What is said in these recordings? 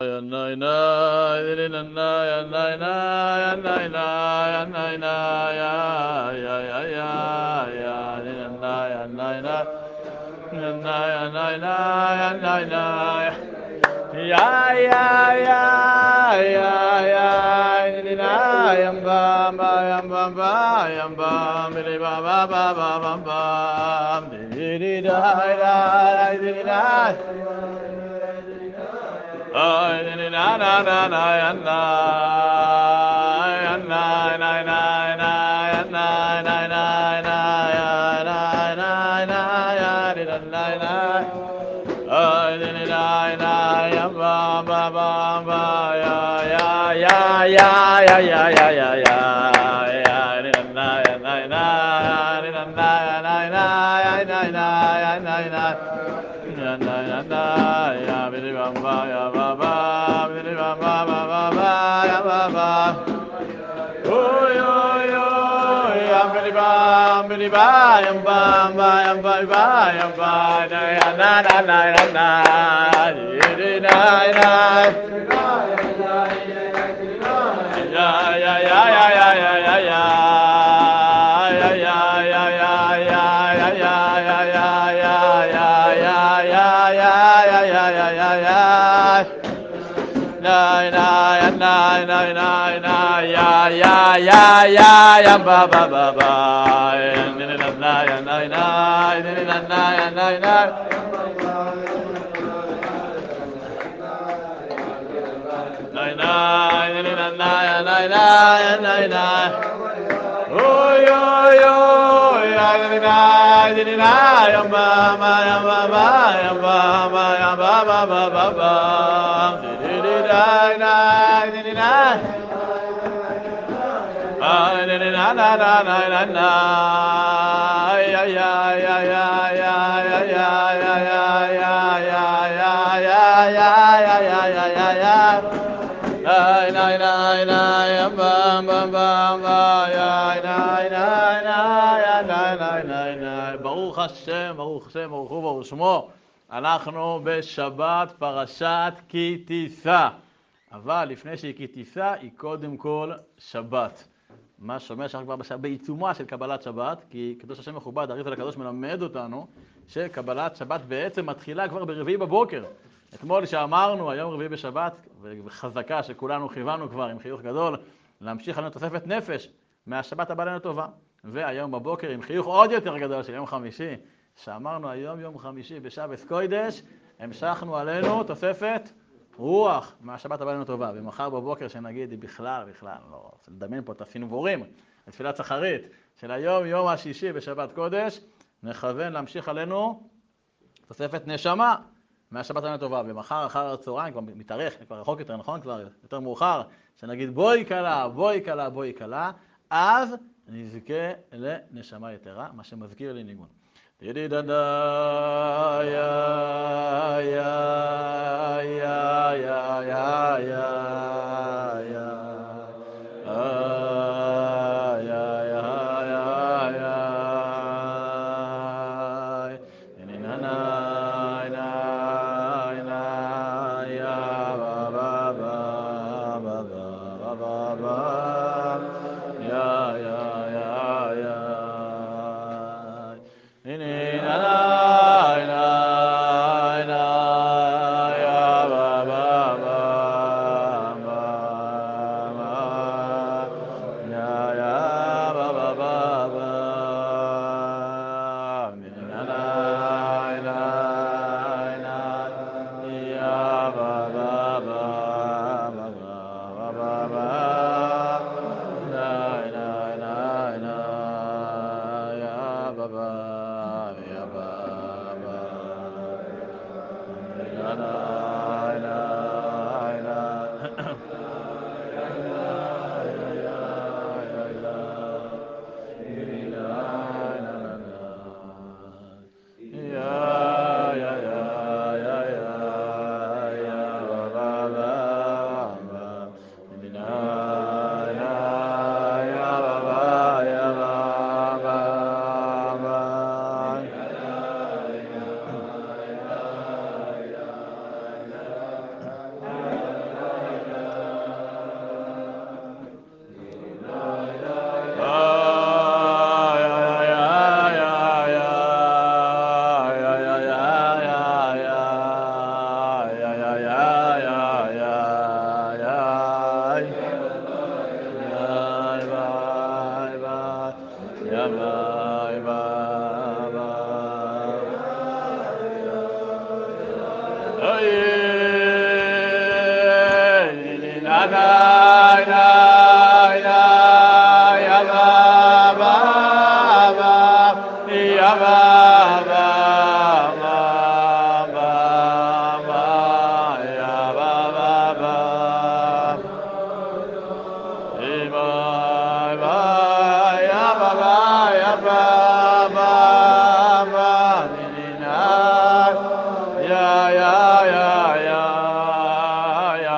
ברוך השם, ברוך השם, ברוך הוא ברוך שמו. אנחנו בשבת פרשת כי תישא. אבל לפני שהיא כי תישא, היא קודם כל שבת. מה שאומר שאנחנו כבר בעיצומה של קבלת שבת, כי קדוש השם מכובד, הרי"ף הקדוש מלמד אותנו שקבלת שבת בעצם מתחילה כבר ברביעי בבוקר. אתמול שאמרנו, היום רביעי בשבת, וחזקה שכולנו כיוונו כבר עם חיוך גדול, להמשיך לנו תוספת נפש מהשבת הבאה לנו טובה. והיום בבוקר עם חיוך עוד יותר גדול של יום חמישי, שאמרנו היום יום חמישי בשבת קודש, המשכנו עלינו תוספת רוח מהשבת הבאה לנו טובה. ומחר בבוקר שנגיד בכלל, לא רוצה לדמיין פה את הסנבורים, את תפילת שחרית של היום יום השישי בשבת קודש, נכוון להמשיך עלינו תוספת נשמה מהשבת הבאה לנו טובה. ומחר אחר הצהריים כבר מתארך, כבר רחוק יותר, נכון? כבר יותר מאוחר, שנגיד בואי קלה, בואי קלה, בואי קלה, אז נזכה לנשמה יתרה, מה שמזכיר לי ניגון. ידידדה יא יא יא יא יא יא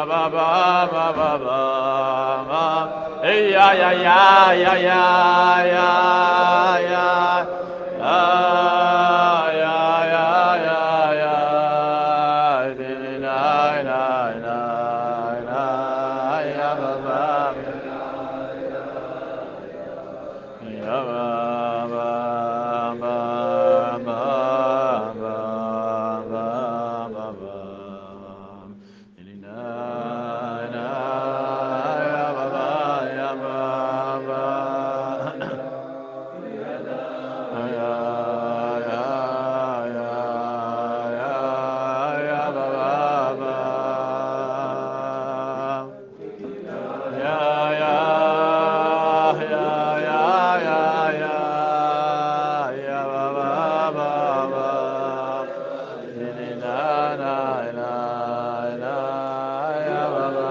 ba ba ba ba ba ba. Ya ya ya ya ya ya ya. Ya ya ya ya. Na na na na ya ba ba. Ya ba ba ba ba ba ba ba ba. Na na ya ba ba ya ba ba. Ya ya ya ya ba ba ba. Ya ya ya ya ya ya ya ba ba ba ba. Na na na na ya ba ba.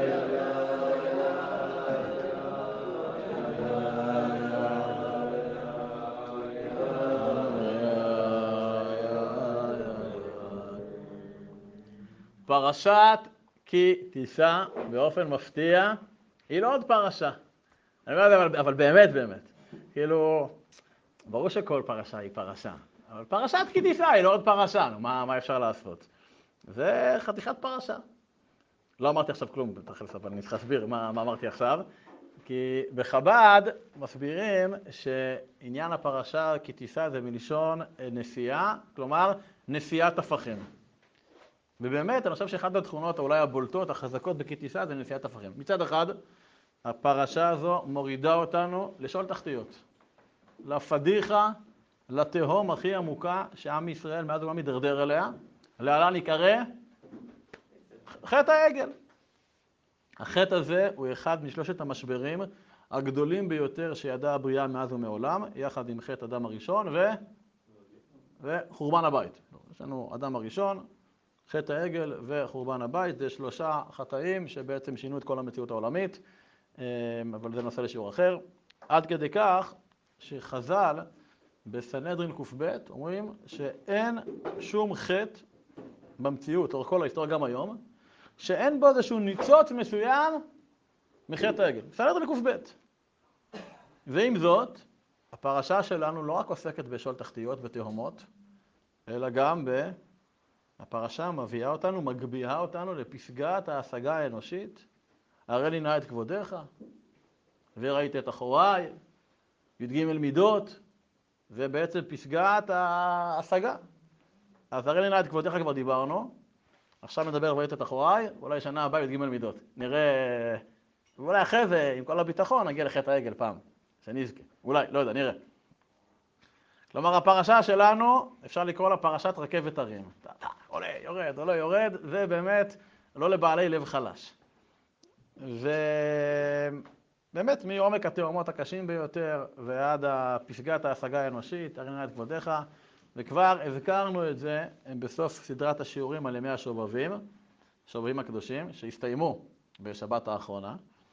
פרשת כי תישא באופן מפתיע היא לא עוד פרשה. אני לא יודע, אבל באמת, באמת. כאילו, ברור שכל פרשה היא פרשה. אבל פרשת כי תישא היא לא עוד פרשה. מה אפשר לעשות? זה חתיכת פרשה. לא אמרתי עכשיו כלום, בתכלס, אבל אני צריך להסביר מה אמרתי עכשיו. כי בחב"ד מסבירים שעניין הפרשה כי תישא זה מלשון נשיאה, כלומר נשיאת הפכים. ובאמת, אני חושב שאחת התכונות, אולי הבולטות, החזקות בכי תישא, זה נשיאת הפכים. מצד אחד, הפרשה הזו מורידה אותנו לשאול תחתיות. לפדיחה, לתהום הכי עמוקה שעם ישראל מאז הוא לא מדרדר אליה, להלן יקרא חטא העגל. החטא הזה הוא אחד משלושת המשברים הגדולים ביותר שידעה הבריאה מאז ומעולם, יחד עם חטא אדם הראשון וחורבן הבית. יש לנו אדם הראשון, חטא העגל וחורבן הבית, זה שלושה חטאים שבעצם שינו את כל המציאות העולמית, אבל זה נושא לשיעור אחר. עד כדי כך שחז"ל בסנהדרין ק"ב אומרים שאין שום חטא במציאות, לאורך כל ההיסטוריה גם היום, שאין בו איזשהו ניצוץ מסוים מחטא העגל. סנהדרין ק"ב. ועם זאת, הפרשה שלנו לא רק עוסקת בשאול תחתיות ותהומות, אלא גם הפרשה מביאה אותנו, מגביהה אותנו לפסגת ההשגה האנושית. הרי לי נא את כבודך, וראית את אחוריי, י"ג מידות, זה בעצם פסגת ההשגה. אז הרי לי נא את כבודך כבר דיברנו, עכשיו נדבר וראית את אחוריי, אולי שנה הבאה י"ג מידות. נראה, ואולי אחרי זה, עם כל הביטחון, נגיע לחטא העגל פעם, שנזכה. אולי, לא יודע, נראה. כלומר, הפרשה שלנו, אפשר לקרוא לה פרשת רכבת הרים. עולה, יורד, עולה, יורד, זה באמת לא לבעלי לב חלש. ובאמת, מעומק התאומות הקשים ביותר ועד פסגת ההשגה האנושית, הרי נא את כבודך, וכבר הזכרנו את זה בסוף סדרת השיעורים על ימי השובבים, השובבים הקדושים, שהסתיימו בשבת האחרונה,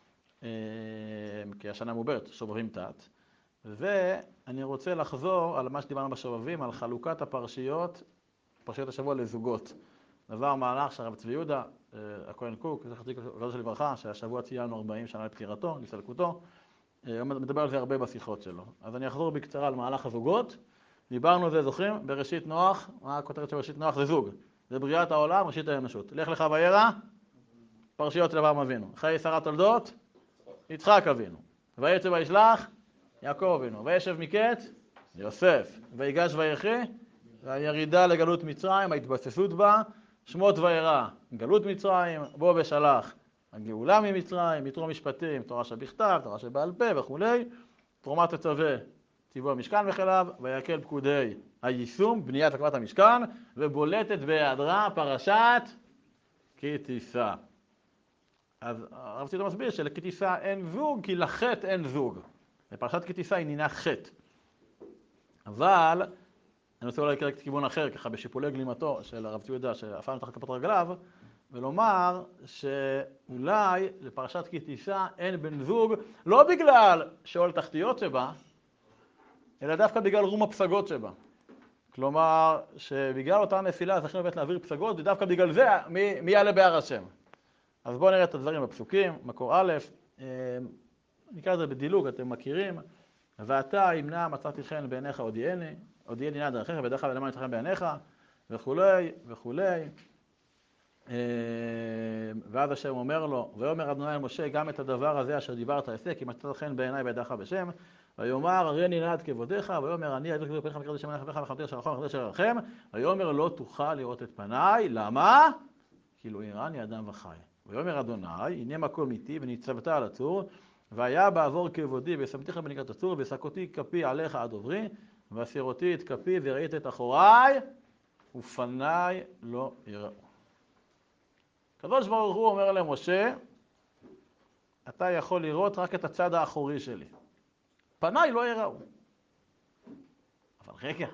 כי השנה מוברת, שובבים תת. ואני רוצה לחזור על מה שדיברנו בשובבים, על חלוקת הפרשיות, פרשיות השבוע לזוגות. דבר מהלך שהרב צבי יהודה, הכהן קוק, זכר צדיק וקדוש לברכה, שהשבוע ציינו 40 שנה לבחירתו, נסתלקותו, מדבר על זה הרבה בשיחות שלו. אז אני אחזור בקצרה על מהלך הזוגות. דיברנו על זה, זוכרים? בראשית נוח, מה הכותרת של בראשית נוח? זה זוג. זה בריאת העולם, ראשית האנושות. לך לך וירא, פרשיות של אברהם אבינו. חיי שרה תולדות, יצחק אבינו. ויצא וישלח, יעקב אבינו. וישב מקץ, יוסף. ויגש ויחי, והירידה לגלות מצרים, ההתבססות בה, שמות וירא, גלות מצרים, בוא ושלח, הגאולה ממצרים, יתרו משפטים, תורה שבכתב, תורה שבעל פה וכו', תרומת תצווה, ציווי המשכן וכליו, ויקל פקודי היישום, בניית הקמת המשכן, ובולטת בהיעדרה פרשת כי תישא. אז הרב ציטו מסביר שלכי תישא אין זוג, כי לחטא אין זוג. בפרשת כי תישא היא נינה חטא. אבל אני רוצה אולי לקרוא כיוון אחר, ככה בשיפולי גלימתו של הרב צבי יהודה, שאפנו תחת כפות רגליו, ולומר שאולי לפרשת כי תישא אין בן זוג, לא בגלל שאול תחתיות שבה, אלא דווקא בגלל רום הפסגות שבה. כלומר, שבגלל אותה נפילה זכינו באמת להעביר פסגות, ודווקא בגלל זה מי יעלה בהר השם. אז בואו נראה את הדברים בפסוקים, מקור א', נקרא את זה בדילוג, אתם מכירים. ואתה ימנע מצאתי חן בעיניך הודיעני נא דרכיך בדרך כלל ולמען יתכן בעיניך, וכולי וכולי. ואז השם אומר לו, ויאמר אדוני אל משה, גם את הדבר הזה אשר דיברת עשה, כי מצאת חן בעיני בידך בשם. ויאמר הריני נא את כבודיך, ויאמר אני אעביר כבודיך מקראת בשם עליך וחמתך של אחון וחמתך של רחם. ויאמר לא תוכל לראות את פניי, למה? כי לא יראני אדם וחי. ויאמר אדוני, הנה מקום איתי וניצבת על הצור, והיה בעבור כבודי ושמתיך בנקרת הצור, ושקותי כפי עליך עד עוברי, והסירותי את כפי וראית את אחוריי, ופניי לא יראו. הקדוש ברוך הוא אומר למשה, אתה יכול לראות רק את הצד האחורי שלי. פניי לא יראו. אבל רגע,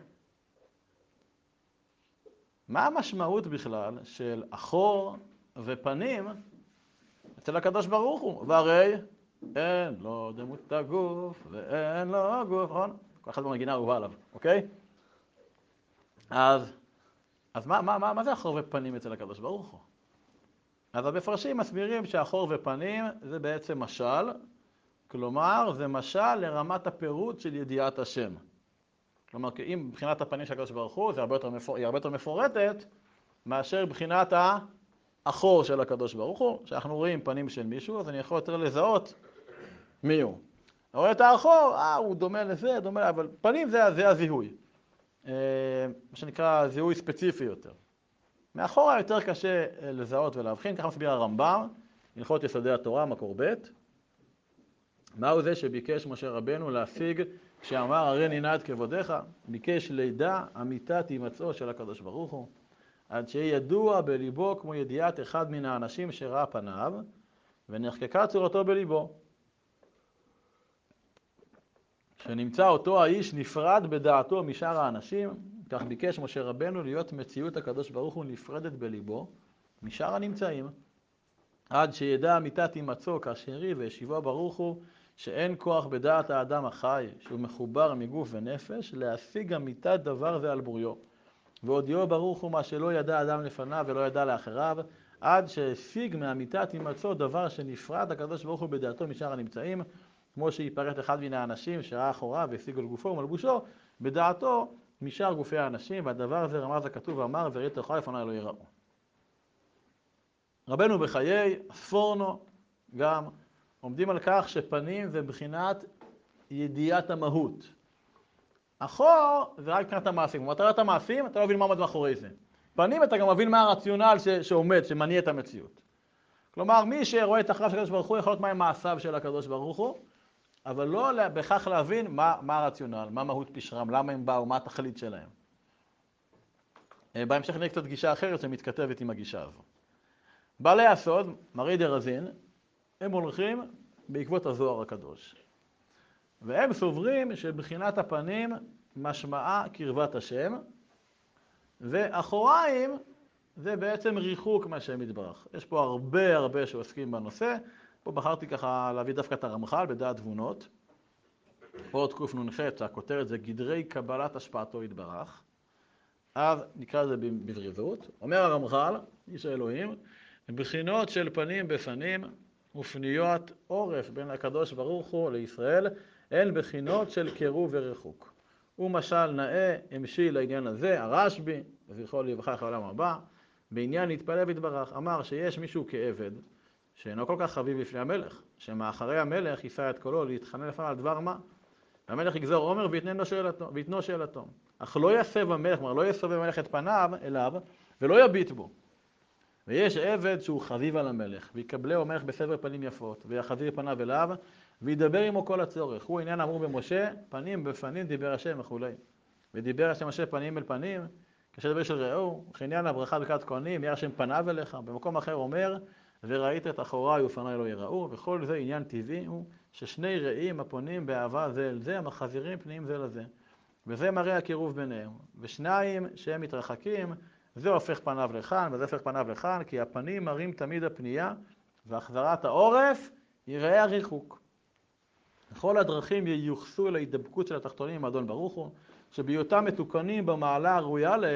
מה המשמעות בכלל של אחור ופנים אצל הקדוש ברוך הוא? והרי אין לו דמות הגוף ואין לו גוף, נכון? כל אחד במגינה אהובה עליו, אוקיי? אז מה זה אחור ופנים אצל הקדוש ברוך הוא? אז המפרשים מסבירים שאחור ופנים זה בעצם משל, כלומר זה משל לרמת הפירוט של ידיעת השם. כלומר, אם מבחינת הפנים של הקדוש ברוך הוא, היא הרבה יותר מפורטת מאשר מבחינת האחור של הקדוש ברוך הוא. כשאנחנו רואים פנים של מישהו, אז אני יכול יותר לזהות מי הוא. אני רואה את האחור, הוא דומה לזה, דומה, אבל פנים זה הזיהוי. מה שנקרא זיהוי ספציפי יותר. מאחורה יותר קשה לזהות ולהבחין, ככה מסביר הרמב"ם, הלכות יסודי התורה, מקור ב'. מהו זה שביקש משה רבנו להשיג כשאמר הריני נא את כבודיך? ביקש לידע אמיתת הימצאו של הקדוש ברוך הוא, עד שיהיה ידוע בליבו כמו ידיעת אחד מן האנשים שראה פניו, ונחקקה צורתו בליבו. שנמצא אותו האיש נפרד בדעתו משאר האנשים, כך ביקש משה רבנו להיות מציאות הקדוש ברוך הוא נפרדת בליבו משאר הנמצאים, עד שידע אמיתת הימצאו כאשר היא וישיבו ברוך הוא, שאין כוח בדעת האדם החי, שהוא מחובר מגוף ונפש, להשיג אמיתת דבר זה על בוריו. והודיעו ברוך הוא מה שלא ידע אדם לפניו ולא ידע לאחריו, עד שהשיג מאמיתת הימצאו דבר שנפרד הקדוש ברוך הוא בדעתו משאר הנמצאים, כמו שיפרט אחד מן האנשים שראה אחוריו והשיגו לגופו ומלבושו, בדעתו משאר גופי האנשים, והדבר הזה רמז הכתוב ואמר, וראית אחוריי לפניי לא יראו. רבנו בחיי, ספורנו, גם עומדים על כך שפנים זה בחינת ידיעת המהות. אחור זה רק מבחינת המעשים. כלומר, אתה רואה את המעשים, אתה לא מבין מה עומד מאחורי זה. פנים אתה גם מבין מה הרציונל שעומד, שמניע את המציאות. כלומר, מי שרואה את אחריו של הקדוש ברוך הוא יכול להיות מה מעשיו של הקדוש ברוך הוא, אבל לא בכך להבין מה הרציונל, מה מהות פשרם, למה הם באו, מה התכלית שלהם. בהמשך נראה קצת גישה אחרת שמתכתבת עם הגישה הזו. בעלי הסוד, מרי דרזין, הם הולכים בעקבות הזוהר הקדוש. והם סוברים שבחינת הפנים משמעה קרבת השם, ואחוריים זה בעצם ריחוק מהשם יתברך. יש פה הרבה שעוסקים בנושא. פה בחרתי ככה להביא דווקא את הרמח"ל בדעת תבונות. עוד קנ"ח, הכותרת זה גדרי קבלת השפעתו יתברך. אז נקרא זה בבריזות. אומר הרמח"ל, איש האלוהים, בחינות של פנים בפנים ופניות עורף בין הקדוש ברוך הוא לישראל, הן בחינות של קירוב ורחוק. ומשל נאה המשי לעניין הזה, הרשב"י, זכרו לברכה לעולם הבא, בעניין להתפלל ויתברך, אמר שיש מישהו כעבד, שאינו כל כך חביב לפני המלך, שמאחרי המלך יישא את קולו להתחנן לפניו על דבר מה. המלך יגזור עומר ויתנו שאלתו. אך לא יסב המלך, כלומר לא יסובב המלך את פניו אליו, ולא יביט בו. ויש עבד שהוא חביב על המלך, ויקבלהו המלך בסבר פנים יפות, ויחזיר פניו אליו, וידבר עמו כל הצורך. הוא עניין אמור במשה, פנים בפנים דיבר השם וכולי. ודיבר השם משה פנים אל פנים, כשדבר של ראו, וכעניין הברכה ברכת כהנים, ירא השם פניו אליך. במקום אחר אומר, וראית את אחוריי ופניי לא יראו, וכל זה עניין טבעי הוא ששני רעים הפונים באהבה זה אל זה, המחזירים פנים זה לזה. וזה מראה הקירוב ביניהם. ושניים שהם מתרחקים, זה הופך פניו לכאן וזה הופך פניו לכאן, כי הפנים מראים תמיד הפנייה, והחזרת העורף יראה הריחוק. כל הדרכים ייוחסו להידבקות של התחתונים עם אדון ברוך הוא, שבהיותם מתוקנים במעלה הראויה להם,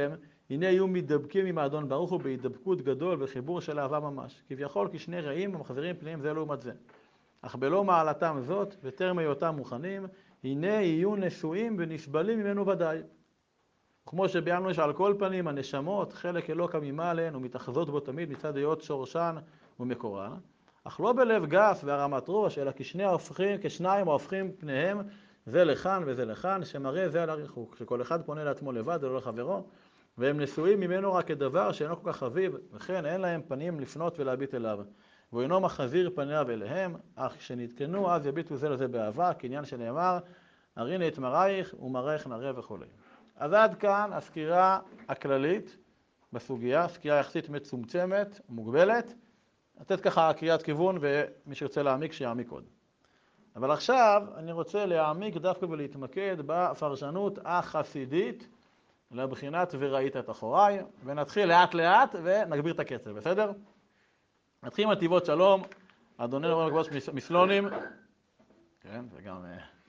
הנה יהיו מתדבקים עם האדון ברוך הוא בהידבקות גדול וחיבור של אהבה ממש. כביכול כשני רעים המחזירים פניהם זה לעומת זה. אך בלא מעלתם זאת, וטרם היותם מוכנים, הנה יהיו נשואים ונסבלים ממנו ודאי. כמו שביארנו שעל כל פנים הנשמות, חלק אלוקא ממעלן ומתאחזות בו תמיד מצד היות שורשן ומקורן, אך לא בלב גס והרמת ראש, אלא כשניים ההופכים פניהם זה לכאן וזה לכאן, שמראה זה על הריחוק, שכל אחד פונה לעצמו לבד ולא לחברו, והם נשואים ממנו רק כדבר שאינו כל כך חביב, וכן אין להם פנים לפנות ולהביט אליו. והוא אינו מחזיר פניו אליהם, אך כשנתקנו אז יביטו זה לזה באהבה, כעניין שנאמר, הריני את מראייך ומראייך נראה וכו'. אז עד כאן הסקירה הכללית בסוגיה, סקירה יחסית מצומצמת, מוגבלת, לתת ככה קריאת כיוון ומי שרוצה להעמיק שיעמיק עוד. אבל עכשיו אני רוצה להעמיק דווקא ולהתמקד בפרשנות החסידית לבחינת וראית את אחוריי, ונתחיל לאט לאט ונגביר את הקצב, בסדר? נתחיל עם נתיבות שלום, אדוננו רבי הקדוש מסלונים, כן, זה גם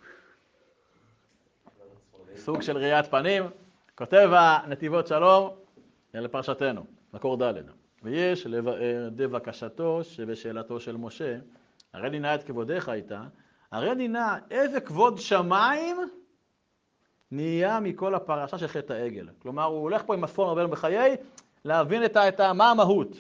סוג של ראיית פנים, כותב הנתיבות שלום לפרשתנו, מקור ד' ויש לבאר דבקשתו שבשאלתו של משה, הרי דינה את כבודך הייתה, הרי דינה איזה כבוד שמיים נהיה מכל הפרשה של חטא העגל. כלומר, הוא הולך פה עם מספור הרבה בחיי להבין מה המהות.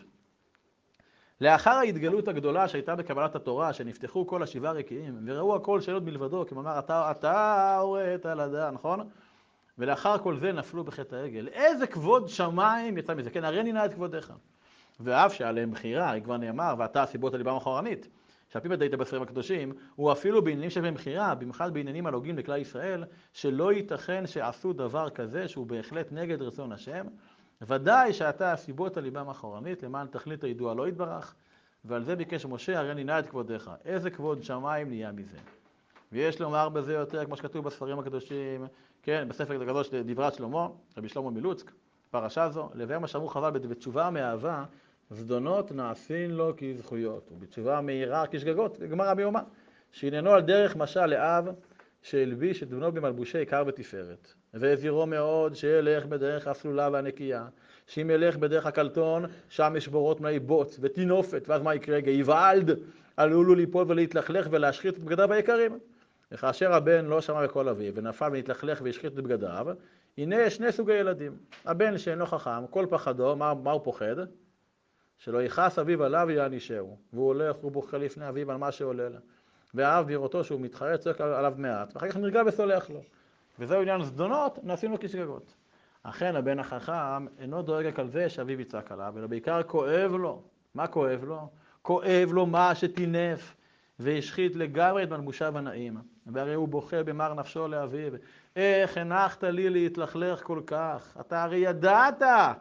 לאחר ההתגלות הגדולה שהייתה בקבלת התורה, שנפתחו כל השבעה רקיעים, וראו הכל שאלות מלבדו, כלומר, אתה הוראת על הדעה, נכון? ולאחר כל זה נפלו בחטא העגל. איזה כבוד שמיים יצא מזה? כן, הרי נינה את כבודך. ואף שעליהם בחירה, היא כבר נאמר, ואתה הסיבות על ליבם אחורנית, שהפי בדית בספרים הקדושים, הוא אפילו בעניינים שבהם בחירה, במיוחד בעניינים הנוגעים לכלל ישראל, שלא ייתכן שעשו דבר כזה שהוא בהחלט נגד רצון השם, ודאי שאתה הסיבות על ליבם אחורנית, למען תכלית הידוע לא יתברך, ועל זה ביקש משה, הרי נינה את כבודך. איזה כבוד שמיים נהיה מזה. ויש לומר בזה יותר, כמו שכתוב בספרים הקדושים, כן, בספר הקדוש דברת שלמה, רבי שלמה מלוצק, פרשה זו, לבאר מה שאמרו חבל בתשובה מאהבה, זדונות נעשין לו כזכויות, ובתשובה מהירה כשגגות, גמרא ביומא, שעניינו על דרך משל לאב, שהלביש את בנו במלבושי עיקר ותפארת, והזהירו מאוד שילך בדרך הסלולה והנקייה, שאם ילך בדרך הקלטון, שם יש בורות מלאי בוץ ותינופת, ואז מה יקרה? געיוולד, עלולו ליפול ולהתלכלך ולהשחית את בגדיו היקרים. וכאשר הבן לא שמע בקול אביו ונפל ונתלכלך והשחית את בגדיו, הנה יש שני סוגי ילדים. הבן שאינו חכם, כל פחדו, מה הוא פוחד? שלא יכעס אביו עליו יענישהו, והוא הולך ובוכה לפני אביו על מה שעולה לה. והאב בראותו שהוא מתחרט צועק עליו מעט, ואחר כך נרגע וסולח לו. וזהו עניין זדונות, נעשים לו כשגגות. אכן הבן החכם אינו דואג רק על זה שאביו יצעק עליו, אלא בעיקר כואב לו. מה כואב לו? כואב לו מה שטינף והשחית לגמרי את מלבושיו הנאים. והרי הוא בוכה במר נפשו לאביו, איך הנחת לי להתלכלך כל כך? אתה הרי ידעת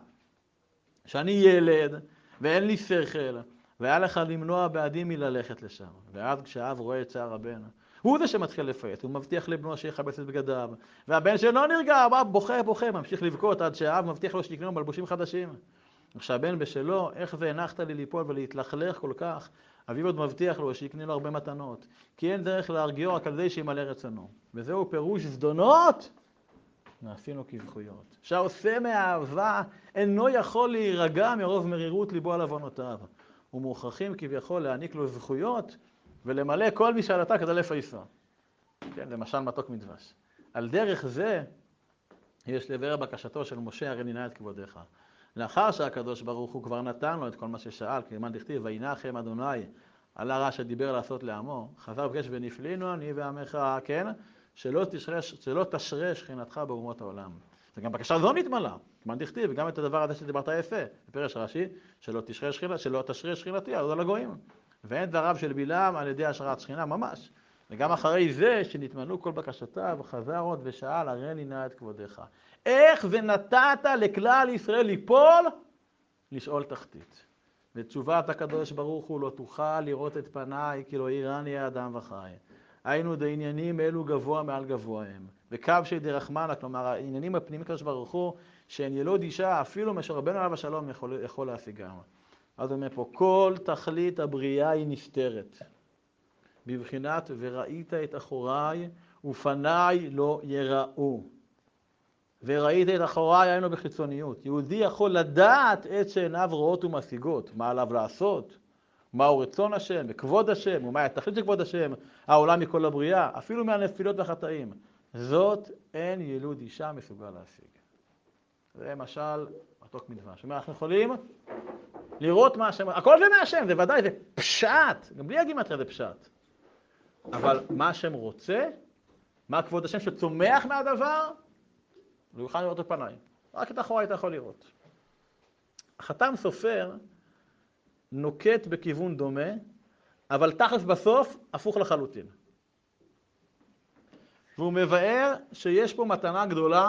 שאני ילד ואין לי שכל, והיה לך למנוע בעדי מללכת לשם. ואז כשאב רואה את צער הבן, הוא זה שמתחיל לפייט, הוא מבטיח לבנו שיחבץ את בגדיו, והבן שלא נרגע, בוכה, ממשיך לבכות עד שהאב מבטיח לו שיקנו מלבושים חדשים. כשהבן בשלו, איך זה הנחת לי ליפול ולהתלכלך כל כך, אביו עוד מבטיח לו שיקנה לו הרבה מתנות, כי אין דרך להרגיעו רק על זה שימלא רצונו. וזהו פירוש זדונות, נעשינו כזכויות. שהעושה מאהבה אינו יכול להירגע מרוב מרירות ליבו על עוונותיו. ומוכרחים כביכול להעניק לו זכויות ולמלא כל משאלתה כדי לפייסה. כן, זה משל מתוק מדבש. על דרך זה יש לבאר בקשתו של משה, הרי נינה את כבודך. לאחר שהקדוש ברוך הוא כבר נתן לו את כל מה ששאל, כלומר דכתיב, וינח אדוני על הרע שדיבר לעשות לעמו, חזר ובקש ונפלינו אני ועמך, כן, שלא תשרה שכינתך באומות העולם. וגם בקשה זו נתמלה, כלומר דכתיב, וגם את הדבר הזה שדיברת יפה, בפרש רש"י, שלא תשרה שכינתי על הגויים. ואין דבריו של בלעם על ידי השראת שכינה ממש. וגם אחרי זה שנתמלאו כל בקשותיו, חזר עוד ושאל, הרי נינה את כבודך. איך זה נתת לכלל ישראל ליפול? לשאול תחתית. ותשובת הקדוש ברוך הוא לא תוכל לראות את פניי, כי לא יראני האדם וחי. היינו דעניינים אלו גבוה מעל גבוה הם. וקו שדרחמנה, כלומר העניינים הפנימיים הקדוש ברוך הוא, שאין ילוד אישה, אפילו משה רבנו עליו השלום יכול להשיגם. אז הוא אומר פה, כל תכלית הבריאה היא נסתרת. בבחינת וראית את אחוריי ופניי לא יראו. וראית את אחוריי, היינו בחיצוניות. יהודי יכול לדעת את שעיניו רואות ומשיגות, מה עליו לעשות, מהו רצון השם, וכבוד השם, ומה התכלית של כבוד השם, העולם מכל הבריאה, אפילו מהנפילות והחטאים. זאת אין ילוד אישה מסוגל להשיג. זה משל מתוק מדבש. זאת אומרת, אנחנו יכולים לראות מה השם, הכל זה מהשם, זה ודאי, זה פשט, גם בלי הגימטריה זה פשט. אבל מה השם רוצה, מה כבוד השם שצומח מהדבר, לא יוכל לראות בפניים. רק את אחוריי אתה יכול לראות. החתם סופר נוקט בכיוון דומה, אבל תכלס בסוף הפוך לחלוטין. והוא מבאר שיש פה מתנה גדולה,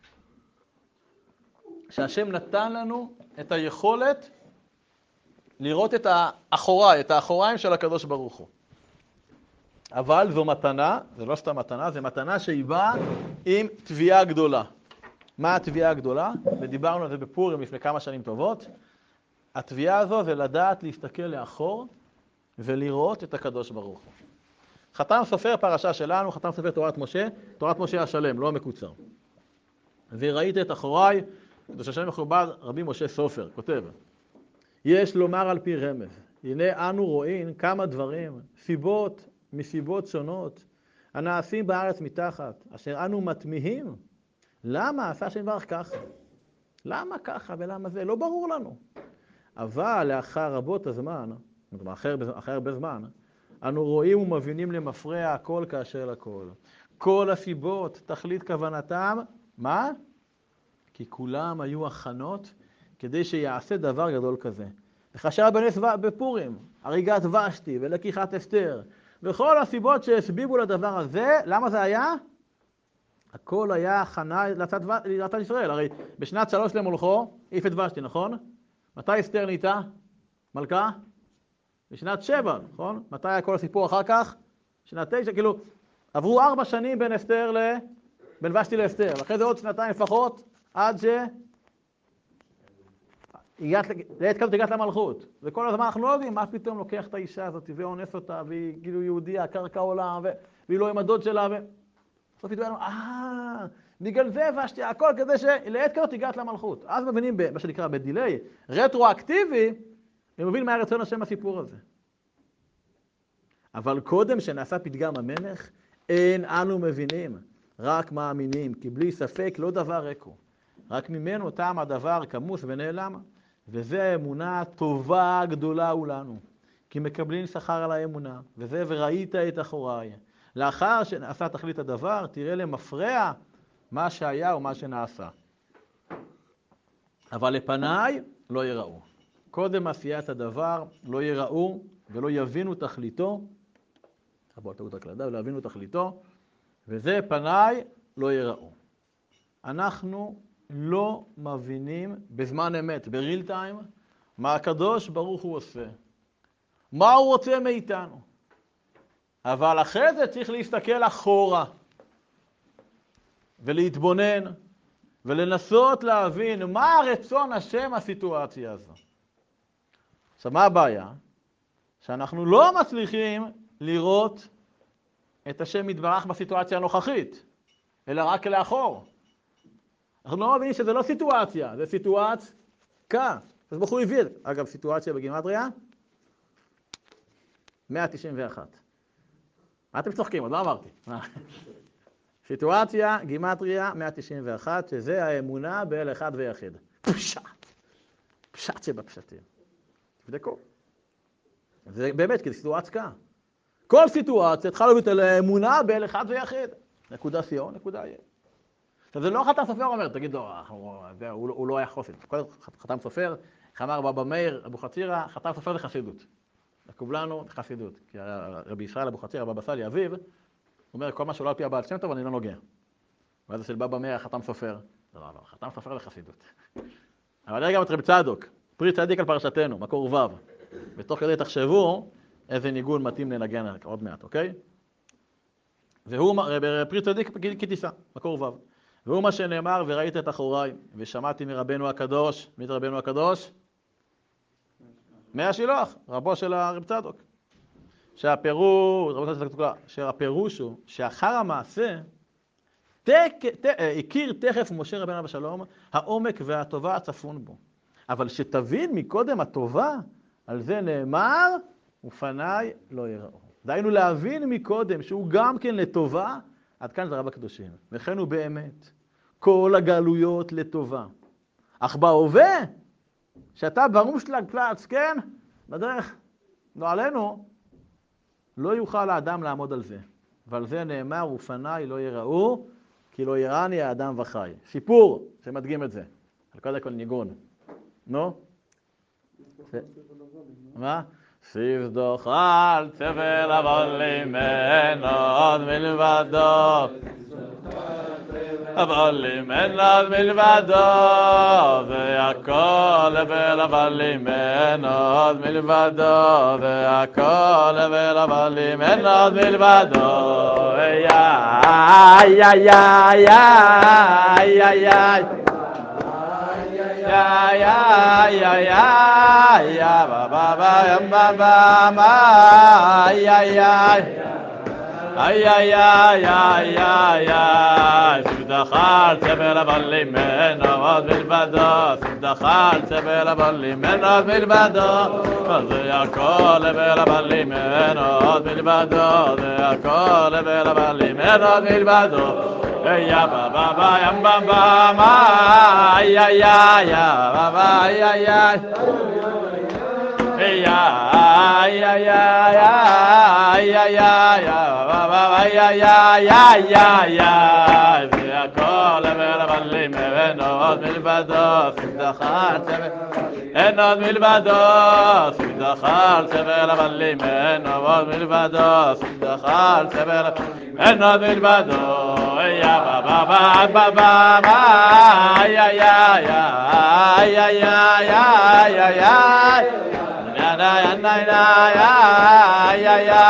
שהשם נתן לנו את היכולת לראות את האחוריי, את האחוריים של הקדוש ברוך הוא. אבל זו מתנה, זה לא סתם מתנה, זו מתנה שהיא באה עם תביעה גדולה. מה התביעה הגדולה? ודיברנו על זה בפורים לפני כמה שנים טובות. התביעה הזו זה לדעת להסתכל לאחור ולראות את הקדוש ברוך הוא. חתם סופר פרשה שלנו, חתם סופר תורת משה השלם, לא המקוצר. וראית את אחוריי, קדוש השם מכובד, רבי משה סופר, כותב, יש לומר על פי רמז, הנה אנו רואים כמה דברים, סיבות מסיבות שונות, הנעשים בארץ מתחת, אשר אנו מתמיהים, למה עשה השם יתברך ככה? למה ככה ולמה זה? לא ברור לנו. אבל לאחר רבות הזמן, אחרי הרבה זמן, אנו רואים ומבינים למפרע הכל כאשר לכל. כל הסיבות, תכלית כוונתם, מה? כי כולם היו הכנות כדי שיעשה דבר גדול כזה. וחשב בנס בפורים, הריגת ושתי ולקיחת אסתר, וכל הסיבות שהסביבו לדבר הזה, למה זה היה? הכל היה הכנה לצד ישראל. הרי בשנת 3 למולכו, העיף את ושתי, נכון? מתי אסתר נהייתה? מלכה? בשנת 7, נכון? מתי היה כל הסיפור אחר כך? שנת 9, כאילו, עברו 4 שנים בין ושתי לאסתר, ואחרי זה עוד 2 לפחות, עד לעת כזאת הגעת למלכות. וכל הזמן אנחנו לא יודעים מה פתאום לוקח את האישה הזאת, ואונס אותה, והיא כאילו יהודיה, קרקע עולה, והיא לא עם הדוד שלה, בסוף התבאנו, בגלל זה ושתי הכל כדי שלעת כזאת הגעת למלכות. אז מבינים מה שנקרא בדילי, רטרואקטיבי, אני מבין מה רצון השם הסיפור הזה. אבל קודם שנעשה פתגם המלך, אין אנו מבינים, רק מאמינים, כי בלי ספק לא דבר ריקו. רק ממנו טעם הדבר כמוס ונעלם, וזה האמונה הטובה הגדולה הוא לנו. כי מקבלים שכר על האמונה, וזה וראית את אחוריי. לאחר שנעשה תכלית הדבר, תראה למפרע מה שהיה ומה שנעשה. אבל לפניי לא יראו. קודם עשיית הדבר לא יראו ולא יבינו תכליתו, ולא יבינו תכליתו, וזה פניי לא יראו. אנחנו לא מבינים בזמן אמת, בריל טיים, מה הקדוש ברוך הוא עושה. מה הוא רוצה מאיתנו. אבל אחרי זה צריך להסתכל אחורה, ולהתבונן, ולנסות להבין מה רצון השם הסיטואציה הזו. עכשיו, מה הבעיה? שאנחנו לא מצליחים לראות את השם יתברך בסיטואציה הנוכחית, אלא רק לאחור. אנחנו לא מבינים שזה לא סיטואציה, זה סיטואציה. אז בחור הביא, אגב, סיטואציה בגימטריה, 191. מה אתם צוחקים? עוד לא אמרתי. סיטואציה, גימטריה, 191, שזה האמונה באל אחד ויחיד. פשט. פשט שבפשטים. תבדקו. זה באמת, כי זה סיטואציה. כל סיטואציה צריכה להביא את האמונה באל אחד ויחיד. נקודה סיון, נקודה יהיה. עכשיו, זה לא חתם סופר אומר, תגיד לו, הוא לא היה חוסן. חתם סופר, אמר בבא מאיר, אבוחצירא, חתם סופר זה חסידות. לקובלנו זה חסידות. כי רבי ישראל אבוחצירא, בבא סאלי, אביו, הוא אומר, כל מה שעולה על פי הבעל שם טוב, אני לא נוגע. ואז של בבא מאיר, חתם סופר. לא, חתם סופר זה חסידות. אבל נראה גם את רבי צדוק, פרי צדיק על פרשתנו, מקור ו'. בתוך כדי תחשבו איזה ניגון מתאים לנגן עוד מעט, אוקיי? והוא, פרי צדיק כתיסה, מקור ו'. והוא מה שנאמר, וראית את אחוריי, ושמעתי מרבנו הקדוש, מי זה רבנו הקדוש? מי השילוח, רבו של הרב צדוק. שהפירוש הוא שאחר המעשה, הכיר תכף משה רבנו עליו השלום, העומק והטובה הצפון בו. אבל שתבין מקודם הטובה, על זה נאמר, ופניי לא יראו. דהיינו להבין מקודם שהוא גם כן לטובה, עד כאן זה רב הקדושים. וכן הוא באמת, כל הגלויות לטובה. אך בהווה, שאתה ברושלג פלץ, כן? בדרך, לא עלינו, לא יוכל האדם לעמוד על זה. ועל זה נאמר, ופניי לא יראו, כי לא יראני האדם וחי. סיפור שמדגים את זה. על קודם כל ניגון. נו? מה? סיבדוך על צבל אבל ממנו עוד מלבדו אבל ממנו עוד מלבדו והכל אבל אבל ממנו עוד מלבדו והכל אבל אבל ממנו עוד מלבדו איי איי איי איי איי איי ya ya ya ya ya ba ba ba ba ba ma ya ya ay ay ay ay ay ay دخلت بلا بالي من واد بالبدا دخلت بلا بالي من واد بالبدا يا كل بلا بالي من واد بالبدا يا كل بلا بالي من واد بالبدا يا بابا با يا بابا ما يا يا يا بابا يا يا يا يا يا يا يا يا يا بابا يا يا يا يا يا يا كل بلا بالي من واد بالبدا دخلت اناد بالبدا دخلت بلا بالي من واد بالبدا دخلت بلا اناد بالبدا يا بابا بابا ما يا يا يا يا يا يا يا يا يا يا يا يا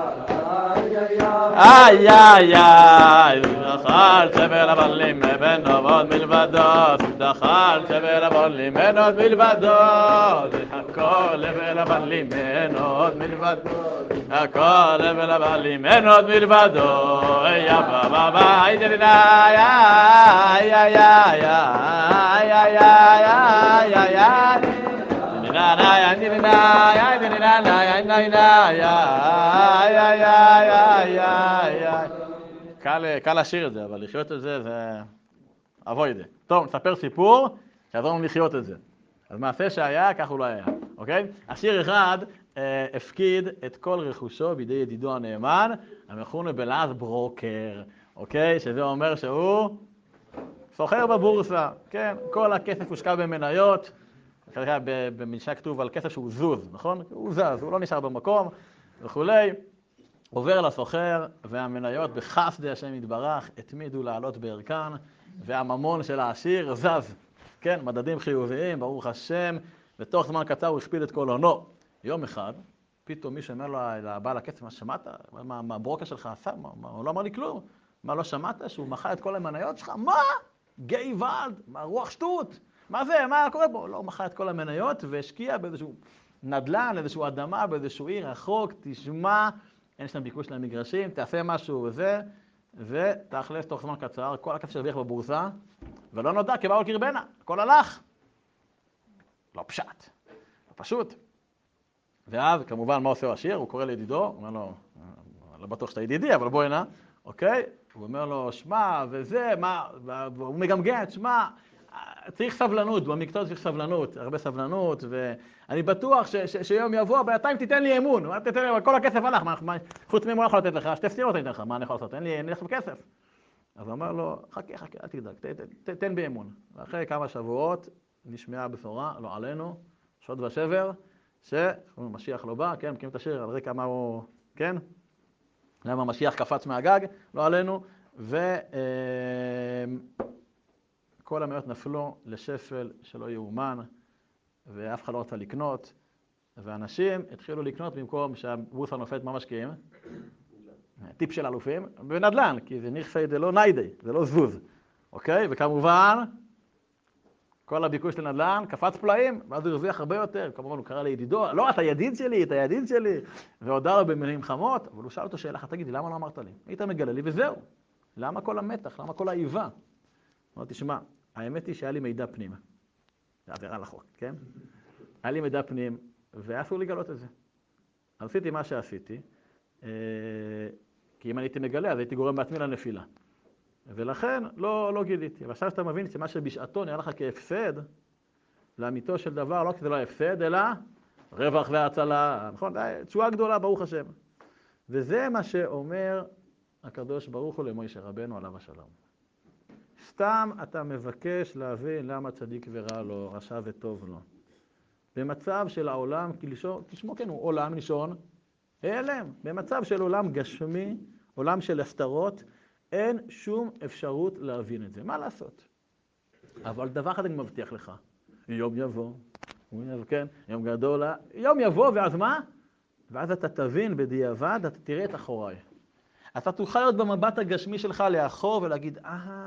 ay ay ay دخلت بلا بالي من واد بالبدا دخلت بلا بالي من واد بالبدا الكل بلا بالي من واد بالبدا الكل بلا بالي من واد بالبدا يا بابا ايدنا يا يا يا يا يا يا يا يا na na ya ni na ya ni na na ya na ya ya ya ya ya ya קל לשיר את זה, אבל לחיות את זה זה אבוי זה. טוב, נספר סיפור שיעזור לנו לחיות את זה. אז מעשה שהיה, כך הוא לא היה, אוקיי? עשיר אחד הפקיד את כל רכושו בידי ידידו הנאמן, המכונה בלעז ברוקר, אוקיי? שזה אומר שהוא סוחר בבורסה, כן? כל הכסף הושקע במניות, במשנה כתוב על כסף שהוא זוז, נכון? הוא זז, הוא לא נשאר במקום וכולי. עובר לסוחר, והמניות בחסדי השם יתברך התמידו לעלות בערכן, והממון של העשיר זז. כן, מדדים חיוביים, ברוך השם, ותוך זמן קצר הוא הכפיל את כל הונו. יום אחד, פתאום מישהו אומר לו, לבעל הכסף, מה שמעת? מה הברוקר שלך עשה? הוא לא אמר לי כלום. מה, לא שמעת? שהוא מכר את כל המניות שלך? מה? גייבלד, מה רוח שטות? מה זה? מה קורה בו? לא, הוא מכר את כל המניות והשקיע באיזשהו נדל"ן, איזשהו אדמה, באיזשהו עיר רחוק, תשמע, אין שם ביקוש למגרשים, תעשה משהו וזה, ותאכלס תוך זמן קצר, כל הכסף שהרוויח בבורסה, ולא נודע כי באו קרבנה, הכל הלך. לא פשט, לא פשוט. ואז כמובן מה עושה העשיר? הוא קורא לידידו, הוא אומר לו, לא בטוח שאתה ידידי, אבל בוא הנה, אוקיי? הוא אומר לו, שמע, וזה, מה, הוא מגמגם, שמע, צריך סבלנות, במקצוע צריך סבלנות, הרבה סבלנות, ואני בטוח שיום יבוא, בינתיים תיתן לי אמון, כל הכסף הלך, חוץ ממה אני יכול לתת לך, שתי סתירות אני אתן לך, מה אני יכול לעשות? אין לי כסף. אז הוא אומר לו, חכה, אל תדאג, תן באמון. ואחרי כמה שבועות נשמעה בשורה, לא עלינו, שוד ושבר, שמשיח לא בא, כן, מכירים את השיר, על רקע מה הוא, כן? למה משיח קפץ מהגג, לא עלינו, כל המניות נפלו לשפל שלא יאומן, ואף אחד לא רצה לקנות, ואנשים התחילו לקנות במקום שהבורסה נופלת. מה משקיעים? טיפ של אלופים, בנדל"ן, כי זה נכסי דלא ניידי, זה לא זוז, אוקיי? וכמובן, כל הביקוש לנדל"ן קפץ פלאים, ואז הוא הרוויח הרבה יותר, כמובן הוא קרא לידידו, לא, אתה ידיד שלי, והודע לו במילים חמות, אבל הוא שאל אותו שאלה, תגיד לי, למה לא אמרת לי? היית מגלה לי וזהו. למה כל המתח? למה כל האיבה? אמרתי, תשמע, האמת היא שהיה לי מידע פנים. זה עבירה לחוק, כן? היה לי מידע פנים, והיה אסור לגלות את זה. עשיתי מה שעשיתי, כי אם אני הייתי מגלה, אז הייתי גורם בעצמי לנפילה. ולכן לא גיליתי. ועכשיו אתה מבין שמה שבשעתו נראה לך כהפסד, לאמיתו של דבר, לא כי זה לא הפסד, אלא רווח והצלה. נכון? תשועה גדולה, ברוך השם. וזה מה שאומר הקדוש ברוך הוא למשה רבנו עליו השלום. סתם אתה מבקש להבין למה צדיק ורע לו, רשע וטוב לו. במצב של העולם, כשמו כן הוא עולם לישון, העלם. במצב של עולם גשמי, עולם של הפטרות, אין שום אפשרות להבין את זה. מה לעשות? אבל דבר אחד אני מבטיח לך. יום יבוא, כן, יום גדול, יום יבוא, ואז מה? ואז אתה תבין בדיעבד, אתה תראה את אחוריי. אתה תוכל להיות במבט הגשמי שלך לאחור ולהגיד,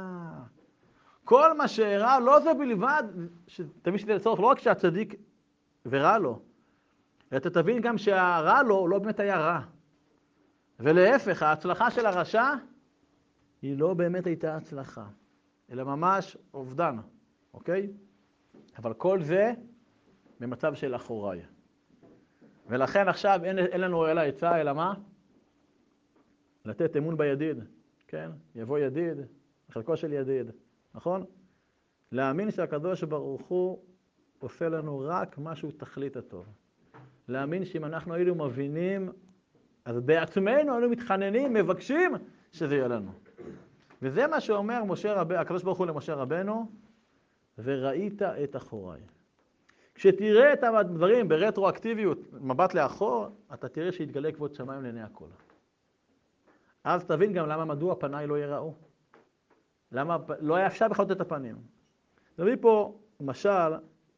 כל מה שהראה לא זה בלבד, שתבין שזה לצורך, לא רק שהצדיק ורע לו, אתה תבין גם שהרע לו לא באמת היה רע. ולהפך, ההצלחה של הרשע היא לא באמת הייתה הצלחה, אלא ממש אובדן, אוקיי? אבל כל זה במצב של אחוריי. ולכן עכשיו אין לנו אלא עצה, אלא מה? לתת אמון בידיד, כן? יבוא ידיד, חלקו של ידיד, נכון? להאמין שהקדוש ברוך הוא עושה לנו רק משהו תכלית הטוב. להאמין שאם אנחנו היינו מבינים, אז בעצמנו היינו מתחננים, מבקשים שזה יהיה לנו. וזה מה שאומר הקדוש ברוך הוא למשה רבנו, וראית את אחוריי. כשתראה את הדברים ברטרואקטיביות, מבט לאחור, אתה תראה שיתגלה כבוד שמיים לעיני הכל. אז תבין גם מדוע פניי לא יראו. למה לא היה אפשר בכלל את הפנים. נביא פה משל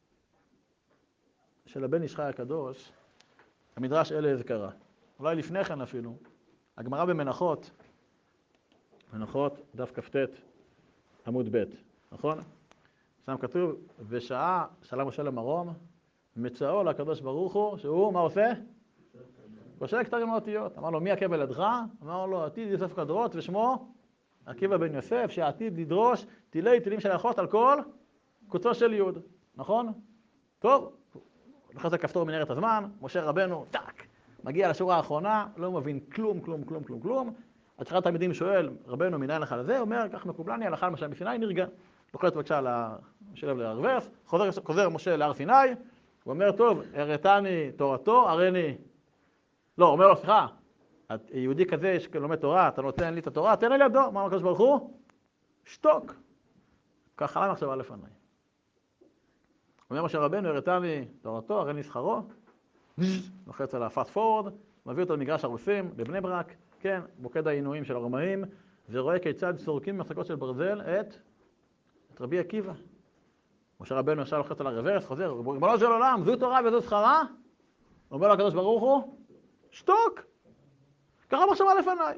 של הבן איש חי הקדוש, המדרש אלה הזכרה. אולי לפני כן אפילו, הגמרא במנחות, מנחות דף כ"ט עמוד ב', נכון? שם כתוב, ושעה שלם משה למרום, מצאו לקדוש ברוך הוא, שהוא מה עושה? קושר כתרים לאותיות. אמר לו, מי עקב לידך? אמר לו, עתיד יוסף כדרות, ושמו עקיבא בן יוסף, שעתיד לדרוש תילי תילים של אחות על כל קוצו של יוד, נכון? טוב, לוחץ על כפתור מנהרת הזמן, משה רבנו, טק, מגיע לשורה האחרונה, לא מבין כלום. עד שאחד התלמידים שואל, רבנו, מנהל לך לזה? אומר, כך מקובלני, הלכה למשל מסיני, נרגע. לוחץ בבקשה לשלב להרוורס, חוזר משה להר סיני, הוא אומר, טוב, הראתני תורתו, הראני. לא, אומר לו, סליחה, יהודי כזה שלומד תורה, אתה נותן לי את התורה, תן לי לידו. אמר הקדוש ברוך הוא, שתוק. ככה למה מחשבה לפניי. אומר משה רבנו, הראתני תורתו, הראני שכרו, לוחץ על הפאסט פורד, מביא אותו למגרש הרוסים, בבני ברק, כן, מוקד העינויים של הרומאים, ורואה כיצד סורקים במסכות של ברזל את רבי עקיבא. משה רבנו עכשיו לוחץ על הרוורס, חוזר, ריבונו של עולם, זו תורה וזו שכרה? אומר לו הקדוש ברוך הוא, שתוק. ככה מחשבה לפניי.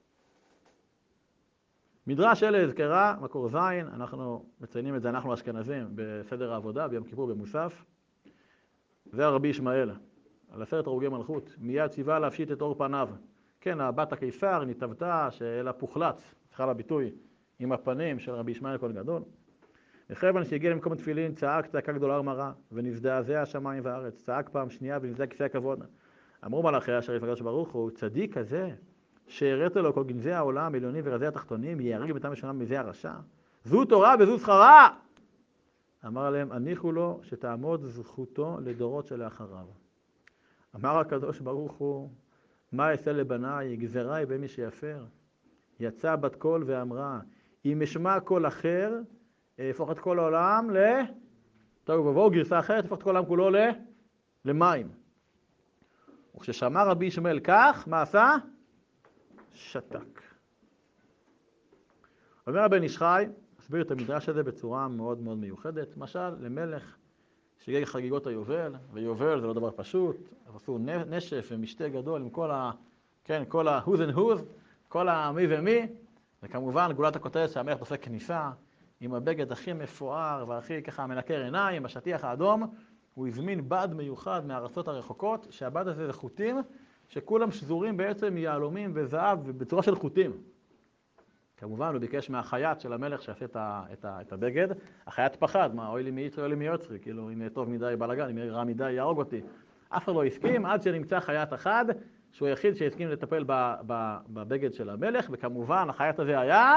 מדרש אלה הזכרה, מקור זין, אנחנו מציינים את זה, אנחנו אשכנזים, בסדר העבודה, ביום כיפור במוסף. זה הרבי ישמעאל, על 10 הרוגי מלכות, מיד ציווה להפשיט את אור פניו. כן, הבת הקיסר נתאבתה, שאלה פוחלץ, סליחה לביטוי, עם הפנים של רבי ישמעאל כל גדול. וכיוון שהגיע למקום התפילין, צעק צעקה גדולה ומרה, ונזדעזע השמיים והארץ. צעק פעם שנייה ונזדעזע כיסא הכבוד. אמרו מלאכי אשר הקדוש ברוך הוא, צדיק כזה, שהראית לו כל גנזי העולם, עליונים ורזי התחתונים, ייהרג בתם ראשונה מזה הרשע. זו תורה וזו שכרה! אמר להם, הניחו לו שתעמוד זכותו לדורות שלאחריו. אמר הקדוש ברוך הוא, מה אעשה לבניי, גזיריי במי שיפר? יצא בת קול ואמרה, אם אשמע קול אחר, הפוך את כל העולם טוב, ובואו גרסה אחרת, הפוך את כל העולם כולו למים. וכששמע רבי ישמעאל כך, מה עשה? שתק. אומר הבן איש חי, הסביר את המדרש הזה בצורה מאוד מאוד מיוחדת. למשל, למלך שהגיע חגיגות היובל, ויובל זה לא דבר פשוט, עשו נשף ומשתה גדול עם כל ה-who's and who's, כל המי ומי, וכמובן גולת הכותרת שהמלך עושה כניסה, עם הבגד הכי מפואר והכי ככה מנקר עיניים, השטיח האדום, הוא הזמין בד מיוחד מהארצות הרחוקות, שהבד הזה זה חוטים, שכולם שזורים בעצם מיהלומים וזהב בצורה של חוטים. כמובן, הוא ביקש מהחייט של המלך שיעשה את הבגד. החייט פחד, מה, אוי לי מיצרי, אוי לי מיוצרי, כאילו, אם יהיה טוב מדי בלגן, אם יהיה רע מדי, יהרוג אותי. אף אחד לא הסכים, עד שנמצא חייט אחד, שהוא היחיד שהסכים לטפל בבגד של המלך, וכמובן, החייט הזה היה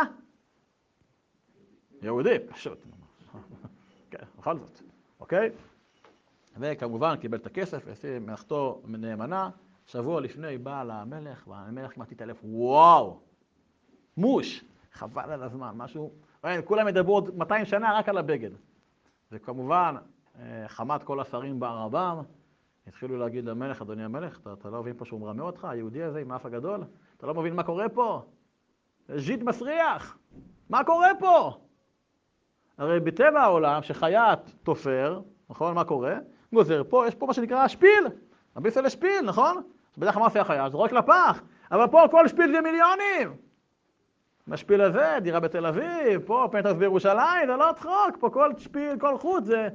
יהודי, פשוט. כן, בכל זאת, אוקיי? וכמובן, קיבל את הכסף, עשה מלאכתו נאמנה. שבוע לפני בא למלך, והמלך כמעט התעלף, וואו, מוש, חבל על הזמן, משהו, כולם ידברו עוד 200 שנה רק על הבגד. וכמובן, חמת כל השרים בערבם, התחילו להגיד למלך, אדוני המלך, אתה לא מבין פה שהוא מרמה אותך, היהודי הזה עם האף הגדול? אתה לא מבין מה קורה פה? ז'יט מסריח, מה קורה פה? הרי בטבע העולם, שחייט תופר, נכון, מה קורה? גוזר פה, יש פה מה שנקרא שפיל, הביס על השפיל, נכון? בדרך כלל מה עושה החייט? זורק לפח, אבל פה כל שפיל זה מיליונים. משפיל הזה, דירה בתל אביב, פה פנטהאוז בירושלים, זה לא צחוק, פה כל שפיל, כל חוט זה...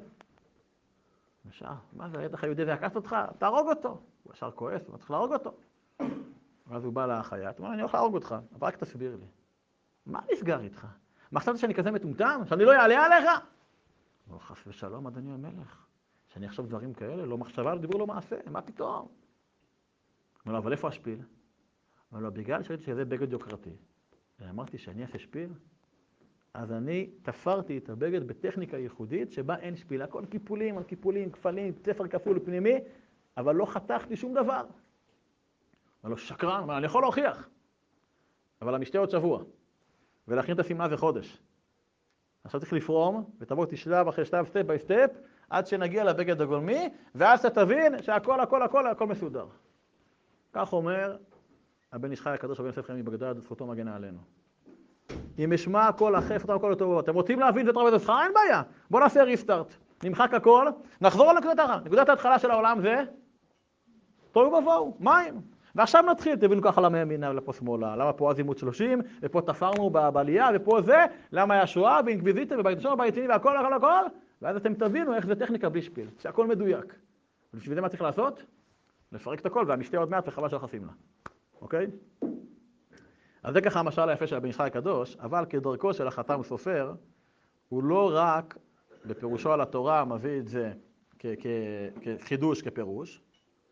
מה זה, היתך היהודי זה עקץ אותך? תהרוג אותו. הוא ישר כועס, הוא צריך להרוג אותו. ואז הוא בא לחייט, הוא אומר, אני הולך להרוג אותך, אבל רק תסביר לי. מה נסגר איתך? מה חשבת שאני כזה מטומטם? שאני לא יעלה עליך? הוא חס ושלום, אדוני המלך. שאני אחשוב דברים כאלה, לא מחשבה, לא דיבור, לא מעשה, מה פתאום? הוא אומר לו, אבל איפה השפיל? הוא אומר לו, בגלל שראיתי שזה בגד יוקרתי. ואמרתי שאני אעשה שפיל, אז אני תפרתי את הבגד בטכניקה ייחודית שבה אין שפיל, הכל קיפולים על קיפולים, כפלים, צפר כפול פנימי, אבל לא חתכתי שום דבר. אבל לא שקרן, אבל אני יכול להוכיח. אבל המשתה עוד שבוע, ולהכין את השמלה זה חודש. עכשיו צריך לפרום, ותבוא שלב אחרי שלב, סטפ ביי סטפ, עד שנגיע לבגד הגולמי, ואז אתה תבין שהכל, הכל מסודר. כך אומר הבן איש חי הקדוש, רבי יוסף חיים מבגדד, זכותו מגנה עלינו. אם אשמע הכל החף, אותם הכל הטובות. אתם רוצים להבין את רבי יוסף, אין בעיה. בואו נעשה ריסטארט. נמחק הכל, נחזור לנקודת הרע. נקודת ההתחלה של העולם זה תוהו ובוהו, מים. ועכשיו נתחיל, תבינו ככה למה ימינה ולפה שמאלה. למה פה עזימות 30, ופה תפרנו בעלייה, ופה זה, למה היה שואה, ואינקוויזיציה, ובית שור, בית שני, והכל, הכל. ואז אתם תבינו איך זה טכניקה בלי שפיל, שהכל מדויק. ובשביל זה מה צריך לעשות? לפרק את הכל, והמשתה עוד מעט וחבל שלחסים לה. אוקיי? אז זה ככה המשל היפה של הבן איש חי הקדוש, אבל כדרכו של החתם סופר, הוא לא רק בפירושו על התורה מביא את זה כחידוש, כפירוש,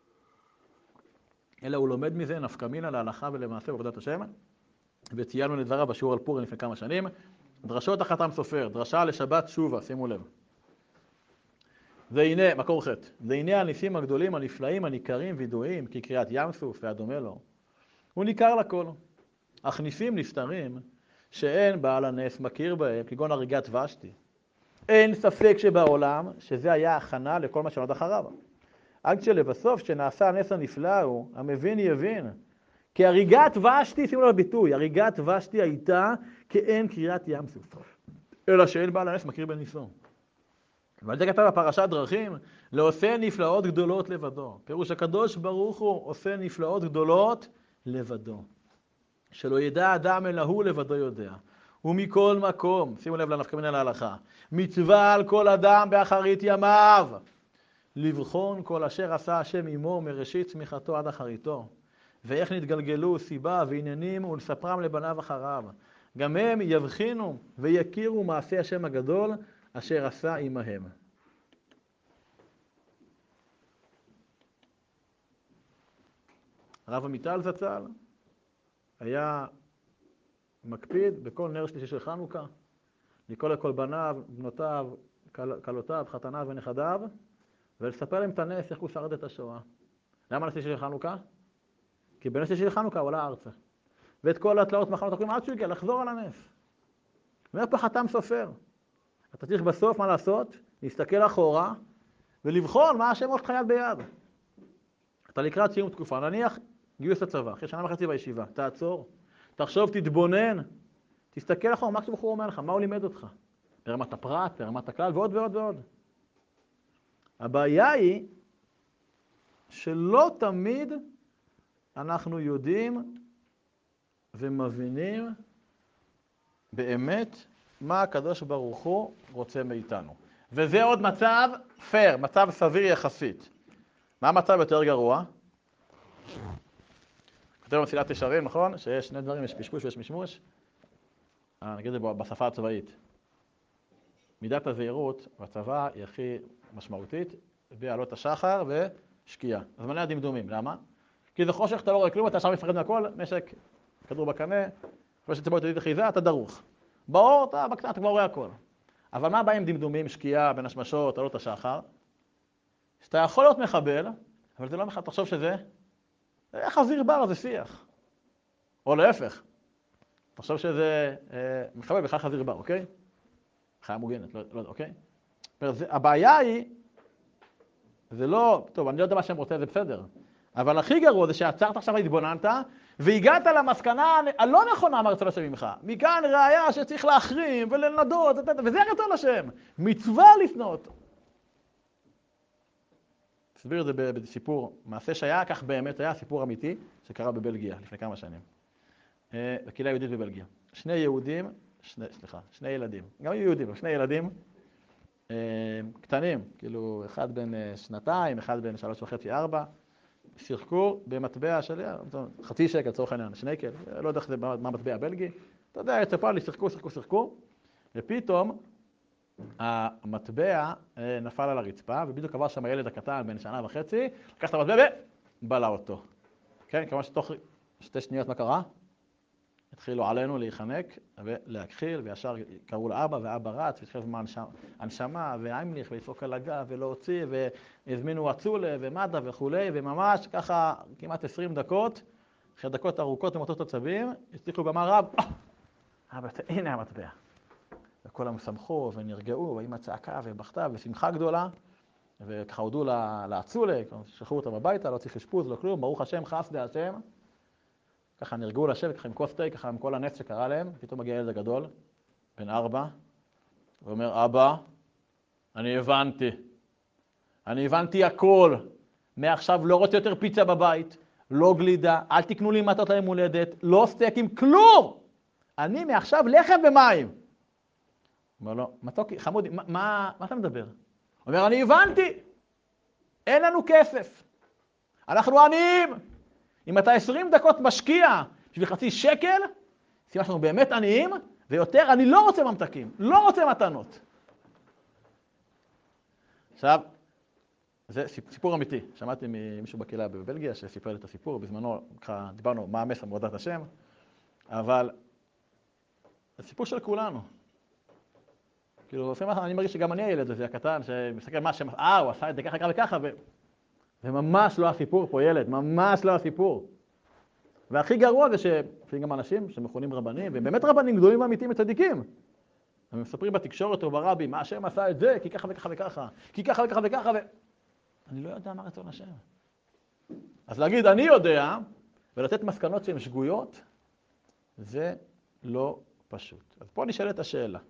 אלא הוא לומד מזה נפקא מינה להלכה ולמעשה בעבודת השם, וציינו לדבריו בשיעור על פורים לפני כמה שנים. דרשות החתם סופר, דרשה לשבת שובה, שימו לב. והנה, מקור ח', והנה הניסים הגדולים, הנפלאים, הניכרים וידועים, כקריאת ים סוף והדומה לו. הוא ניכר לכל. אך ניסים נסתרים שאין בעל הנס מכיר בהם, כגון הריגת ושתי. אין ספק שבעולם שזה היה הכנה לכל מה שעוד אחריו. עד שלבסוף שנעשה הנס הנפלא הוא, המבין יבין. כי הריגת ושתי, שימו לב ביטוי, הריגת ושתי הייתה כאין קריאת ים סוף. אלא שאין בעל הנס מכיר בניסו. ועל זה כתב בפרשת דרכים, לעושה נפלאות גדולות לבדו. פירוש הקדוש ברוך הוא עושה נפלאות גדולות לבדו. שלא ידע אדם אלא הוא לבדו יודע. ומכל מקום, שימו לב לנפקא מינה להלכה, מצווה על כל אדם באחרית ימיו, לבחון כל אשר עשה השם עמו מראשית צמיחתו עד אחריתו, ואיך נתגלגלו סיבה ועניינים ולספרם לבניו אחריו. גם הם יבחינו ויכירו מעשה השם הגדול אשר עשה עמהם. הרב עמיטל זצ"ל היה מקפיד בכל נר שלישי של חנוכה, לקרוא לכל בניו, בנותיו, כלותיו, חתניו ונכדיו, ולספר להם את הנס, איך הוא שרד את השואה. למה נס שלישי של חנוכה? כי בנס שלישי של חנוכה הוא עלה ארצה. ואת כל התלאות מחנות הקודמים עד שהוא הגיע לחזור על הנס. אומר פה חתם סופר. אתה צריך בסוף מה לעשות? להסתכל אחורה ולבחון מה השם עוד חייל ביד. אתה לקראת סיום תקופה, נניח גיוס לצבא, אחרי שנה וחצי בישיבה, תעצור, תחשוב, תתבונן, תסתכל אחורה, מה שבחור אומר לך, מה הוא לימד אותך? ברמת הפרט, ברמת הכלל, ועוד ועוד ועוד. הבעיה היא שלא תמיד אנחנו יודעים ומבינים באמת מה הקדוש ברוך הוא רוצה מאיתנו. וזה עוד מצב פייר, מצב סביר יחסית. מה המצב יותר גרוע? כתוב במסילת ישרים, נכון? שיש שני דברים, יש פשפוש ויש משמוש. נגיד את זה בשפה הצבאית. מידת הזהירות בצבא היא הכי משמעותית, בעלות השחר ושקיעה. אז מלא הדמדומים, למה? כי זה חושך, אתה לא רואה כלום, אתה שם מפחד מהכל, נשק, כדור בקנה, אחרי שציפור תדעית אחיזה, אתה דרוך. באור, אתה בקטן, אתה כבר רואה הכל. אבל מה הבא עם דמדומים, שקיעה, בין השמשות, עלות השחר? שאתה יכול להיות מחבל, אבל זה לא מחבל, תחשוב שזה, חזיר בר, זה שיח. או להפך. תחשוב שזה מחבל בכלל חזיר בר, אוקיי? חיה מוגנת, לא, אוקיי? הבעיה היא, זה לא, טוב, אני לא יודע מה שהם רוצים, זה בסדר. אבל הכי גרוע זה שעצרת עכשיו והתבוננת, והגעת למסקנה הלא נכונה מה רצון השם ממך. מכאן ראיה שצריך להחרים ולנדות, וזה רצון השם. מצווה לפנות. תסביר את זה בסיפור מעשה שהיה, כך באמת היה סיפור אמיתי שקרה בבלגיה לפני כמה שנים. בקהילה יהודית בבלגיה. שני ילדים, גם יהודים, שני ילדים קטנים, כאילו אחד בן 2, אחד בן 3.5, 4, שיחקו במטבע של חצי שקל, צורך העניין, שניקל, לא יודע מה מטבע הבלגי, אתה יודע, יצפה לי, שיחקו, ופתאום המטבע נפל על הרצפה, ובדיוק עבר שם הילד הקטן בן 1.5 שנה, לקח את המטבע ובלע אותו. כן, כמובן שתוך 2 שניות מה קרה? התחילו עלינו להיחנק ולהכחיל, וישר קראו לאבא, ואבא רץ, והתחיל הנשמה, והאמליך, ולדפוק על הגב, ולהוציא, והזמינו אצולה, ומד"א וכו', וממש ככה כמעט 20 דקות, אחרי דקות ארוכות ומוטות עצבים, הצליחו במר רב, הנה המטבע. וכולם שמחו ונרגעו, והאמא צעקה ובכתה, ושמחה גדולה, וככה הודו לאצולה, שחררו אותם הביתה, לא צריך אשפוז, לא כלום, ברוך השם, חסדי השם. ככה נרגעו לשבת, ככה עם כוס תה, ככה עם כל הנס שקרה להם, פתאום מגיע ילד הגדול, בן 4, ואומר, אבא, אני הבנתי הכל, מעכשיו לא רוצה יותר פיצה בבית, לא גלידה, אל תקנו לי מתות להם הולדת, לא סטייקים, כלום! אני מעכשיו לחם ומים. אומר לו, מתוקי, חמודי, מה אתה מדבר? אומר, אני הבנתי, אין לנו כסף, אנחנו עניים. אם אתה 20 דקות משקיע בשביל חצי שקל, סימן שאנחנו באמת עניים, ויותר אני לא רוצה ממתקים, לא רוצה מתנות. עכשיו, זה סיפור אמיתי. שמעתי ממישהו בקהילה בבלגיה שסיפר לי את הסיפור, בזמנו דיברנו מה המסר מעבודת השם, אבל זה סיפור של כולנו. כאילו, אני מרגיש שגם אני הילד הזה הקטן, שמסתכל מה השם, הוא עשה את זה ככה וככה, וממש לא הסיפור פה, ילד, ממש לא הסיפור. והכי גרוע זה שיש גם אנשים שמכונים רבנים, והם באמת רבנים גדולים ואמיתיים וצדיקים. הם מספרים בתקשורת או ברבי, מה השם עשה את זה, כי ככה וככה וככה, כי ככה וככה וככה, אני לא יודע מה רצון השם. אז להגיד, אני יודע, ולתת מסקנות שהן שגויות, זה לא פשוט. אז פה נשאלת השאלה.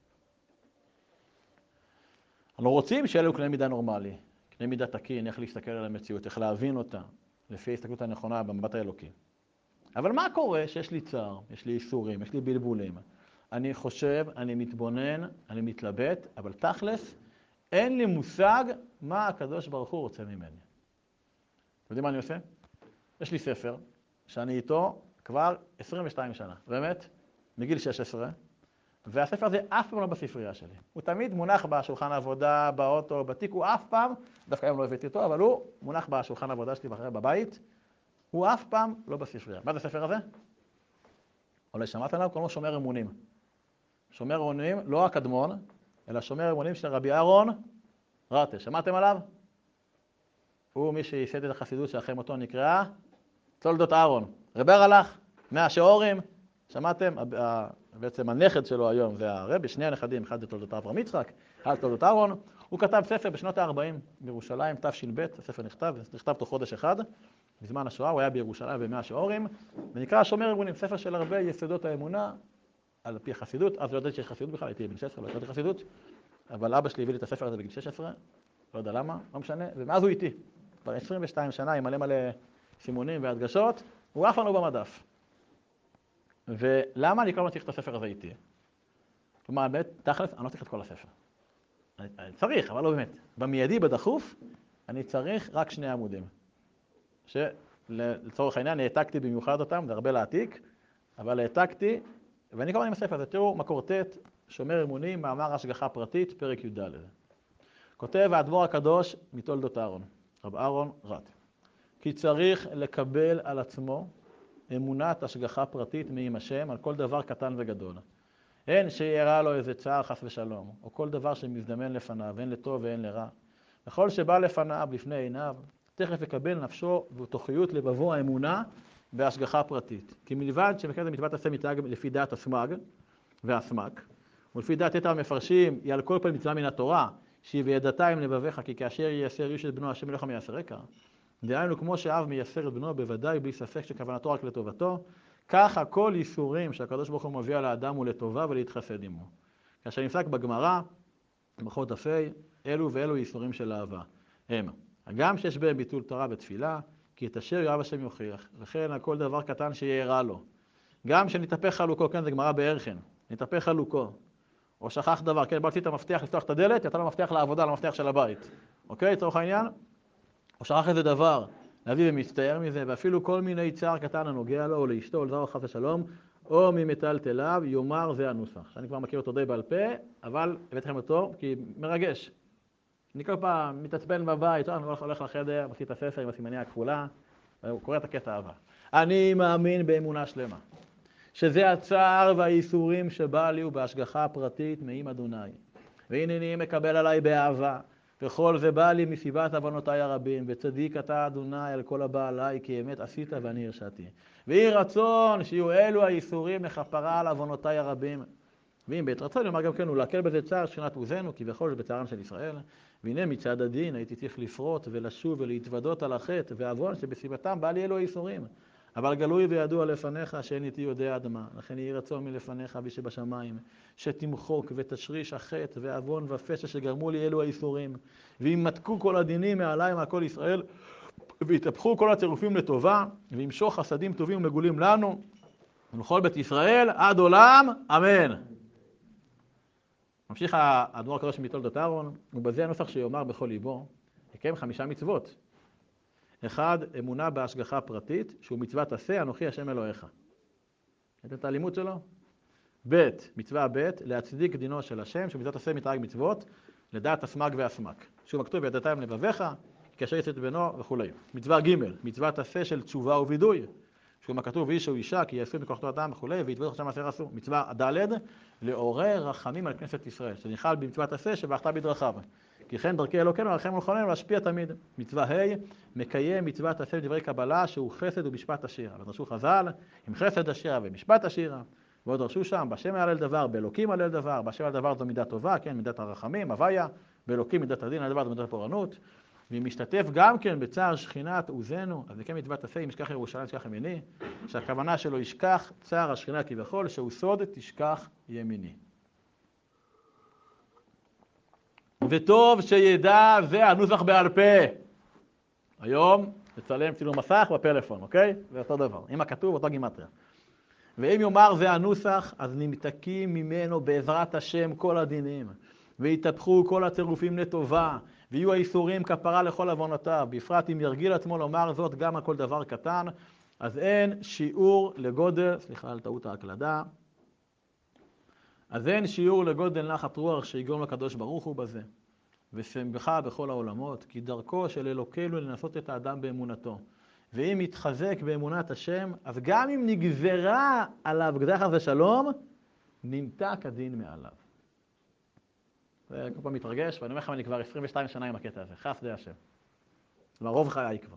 אנחנו רוצים שיהיה לנו קנה מידה נורמלי, קנה מידה תקין, איך להסתכל על המציאות, איך להבין אותה, לפי ההסתכלות הנכונה במבט האלוקי. אבל מה קורה שיש לי צער, יש לי איסורים, יש לי בלבולים? אני חושב, אני מתבונן, אני מתלבט, אבל תכלס, אין לי מושג מה הקדוש ברוך הוא רוצה ממני. אתם יודעים מה אני עושה? יש לי ספר שאני איתו כבר 22 שנה, באמת, מגיל 16, והספר הזה אף פעם לא בספרייה שלי. הוא תמיד מונח בשולחן העבודה, באוטו, בתיק, הוא אף פעם, דווקא היום לא הבאתי אותו, אבל הוא מונח בשולחן העבודה שלי בבית, הוא אף פעם לא בספרייה. מה זה הספר הזה? אולי שמעת עליו? קוראים לו שומר אמונים. שומר אמונים, לא הקדמון, אלא שומר אמונים של רבי אהרון רטה. שמעתם עליו? הוא מי שייסד את החסידות שאחרי מותו נקראה תולדות אהרון. רבי הלך, 100 שעורים, שמעתם? בעצם הנכד שלו היום זה הרבי, שני הנכדים, אחד זה תולדות אברהם יצחק, אחד תולדות אהרון. הוא כתב ספר בשנות ה-40 בירושלים, תש"ב, הספר נכתב תוך חודש אחד. בזמן השואה הוא היה בירושלים ב100 שעורים, ונקרא שומר אמונים, ספר של הרבה יסודות האמונה, על פי החסידות. אז לא ידעתי שיש חסידות בכלל, הייתי בן 16, לא ידעתי חסידות, אבל אבא שלי הביא לי את הספר הזה בגיל 16, לא יודע למה, לא משנה, ומאז הוא איתי. כבר 22 שנה, עם מלא סימונים והדגשות, הוא אף פעם לא במדף. ולמה אני כל הזמן צריך את הספר הזה איתי? כלומר, באמת, תכלס, אני לא צריך את כל הספר. אני צריך, אבל לא באמת. במיידי, בדחוף, אני צריך רק 2 עמודים. שלצורך העניין העתקתי במיוחד אותם, זה הרבה להעתיק, אבל העתקתי ואני קורא בספר הזה, תראו, מקור ט', שומר אמונים, מאמר השגחה פרטית, פרק י"ד. כותב האדמו"ר הקדוש מתולדות אהרון, רב אהרון רט. כי צריך לקבל על עצמו אמונת השגחה פרטית מעם השם על כל דבר קטן וגדול. אין שיראה לו איזה צער חס ושלום, או כל דבר שמזדמן לפניו, הן לטוב והן לרע. וכל שבא לפניו, לפני עיניו, תכף יקבל נפשו ותוכיות לבבו האמונה בהשגחה פרטית. כי מלבד שמקיים את מצוות עשה מתנהג לפי דעת הסמ"ג והסמ"ק, ולפי דעת יתר המפרשים, היא על כל פנים מצווה מן התורה, שהיא וידעת עם לבביך, כי כאשר ייסר איש את בנו, השם אלוהיך מייסרך. דהיינו, כמו שאב מייסר את בנו, בוודאי בלי ספק שכוונתו רק לטובתו, ככה כל איסורים שהקדוש ברוך הוא מביא על האדם הוא לטובה ולהתחסד עמו. כאשר נפסק בגמרא, ברכות דף ה', אלו ואלו איסורים של אהבה. הם, הגם שיש בהם ביטול תורה ותפילה, כי את אשר יאהב השם יוכיח, וכן על כל דבר קטן שיראה לו. גם שנתהפך חלוקו, כן, זה גמרא בערכן, נתהפך חלוקו, או שכח דבר, כן, בלתי את המפתח לפתוח את הדלת, יתה לו מפתח לעבודה, למפתח של הבית. אוקיי, לצורך העניין? או שכח איזה דבר, להביא ומצטער מזה, ואפילו כל מיני צער קטן הנוגע לו, או לאשתו, או לזרעו חס ושלום, או ממטלטליו, יאמר זה הנוסח. שאני כבר מכיר אותו די בעל פה, אבל הבאתי לכם אותו, כי מרגש. אני כל פעם מתעצבן בבית, אני הולך לחדר, מוציא את הספר עם הסימניה הכחולה, והוא קורא את הקטע הבא. אני מאמין באמונה שלמה, שזה הצער והאיסורים שבא לי ובהשגחה פרטית מעם אדוני. והנני מקבל עליי באהבה, וכל זה בא לי מסיבת עוונותיי הרבים, וצדיק אתה אדוני על כל הבא עליי, כי אמת עשית ואני הרשעתי. ויהי רצון שיהיו אלו האיסורים לכפרה על עוונותיי הרבים. ואם בית רצון, יאמר גם כן, הוא להקל בזה צער שכינת עוזנו, כביכול זה בצערם של ישראל. והנה מצד הדין הייתי צריך לפרוט ולשוב ולהתוודות על החטא והעוון שבסיבתם בא לי אלו האיסורים. אבל גלוי וידוע לפניך שאין איתי יודע עד מה. לכן יהי רצון מלפניך אבי שבשמיים, שתמחוק ותשריש החטא והעוון והפשע שגרמו לי אלו האיסורים. וימתקו כל הדינים מעלי מעל כל ישראל, ויתהפכו כל הצירופים לטובה, וימשוך חסדים טובים ומגולים לנו, ולכל בית ישראל עד עולם, אמן. ממשיך האדמו"ר הקדוש מתולדות אהרון, ובזה הנוסח שיאמר בכל ליבו, יקיים 5 מצוות. 1, אמונה בהשגחה פרטית, שהוא מצוות עשה, אנוכי השם אלוהיך. ראיתם את הלימוד שלו? ב', מצווה ב', להצדיק דינו של השם, שהוא מצוות עשה מתרג מצוות, לדעת הסמ"ג והסמ"ק. שהוא מכתוב ידעת עם לבביך, כאשר יצאת בנו וכו'. מצווה ג', מצוות עשה של תשובה ווידוי, שהוא מכתוב איש או אישה, כי יעשו מכוחתו אדם וכו', ויתוודות שם מעשר עשו. מצווה ד', לעורר רחמים על כנסת ישראל, שנכלל במצוות עשה שבחת בדרכיו. כי כן דרכי אלוקינו עליכם ולכוננו להשפיע תמיד. מצווה ה', מקיים מצוות עשה דברי קבלה שהוא חסד ומשפט עשירה. ודרשו חז"ל עם חסד עשירה ומשפט עשירה. ועוד דרשו שם בשם יעלה לדבר, באלוקים יעלה לדבר. בשם יעלה לדבר זו מידה טובה, כן, מידת הרחמים, הוויה, באלוקים מידת הדין, הדבר זו מידת הפורענות. והיא משתתף גם כן בצער שכינת עוזנו, אז זה כן מצוות עשה, אם ישכח ירושלים ישכח ימיני, שהכוונה שלו ישכח צער השכינה כביכול, שהוא סוד תשכח ימיני. וטוב שידע זה הנוסח בעל פה. היום לצלם צילום מסך בפלאפון, אוקיי? זה אותו דבר. אם הכתוב, אותו גימטריה. ואם יאמר זה הנוסח, אז נמתקים ממנו בעזרת השם כל הדינים, ויתהפכו כל הצירופים לטובה, ויהיו האיסורים כפרה לכל עוונותיו, בפרט אם ירגיל עצמו לומר זאת גם על כל דבר קטן, אז אין שיעור לגודל, סליחה על טעות ההקלדה, אז אין שיעור לגודל נחת רוח שיגרום לקדוש ברוך הוא בזה, ושמחה בכל העולמות, כי דרכו של אלוקינו לנסות את האדם באמונתו. ואם יתחזק באמונת השם, אז גם אם נגזרה עליו גדחה ושלום, נמתק הדין מעליו. זה כל פעם מתרגש, ואני אומר לכם, אני כבר 22 שנה עם הקטע הזה, חסדי השם. לרוב חיי כבר.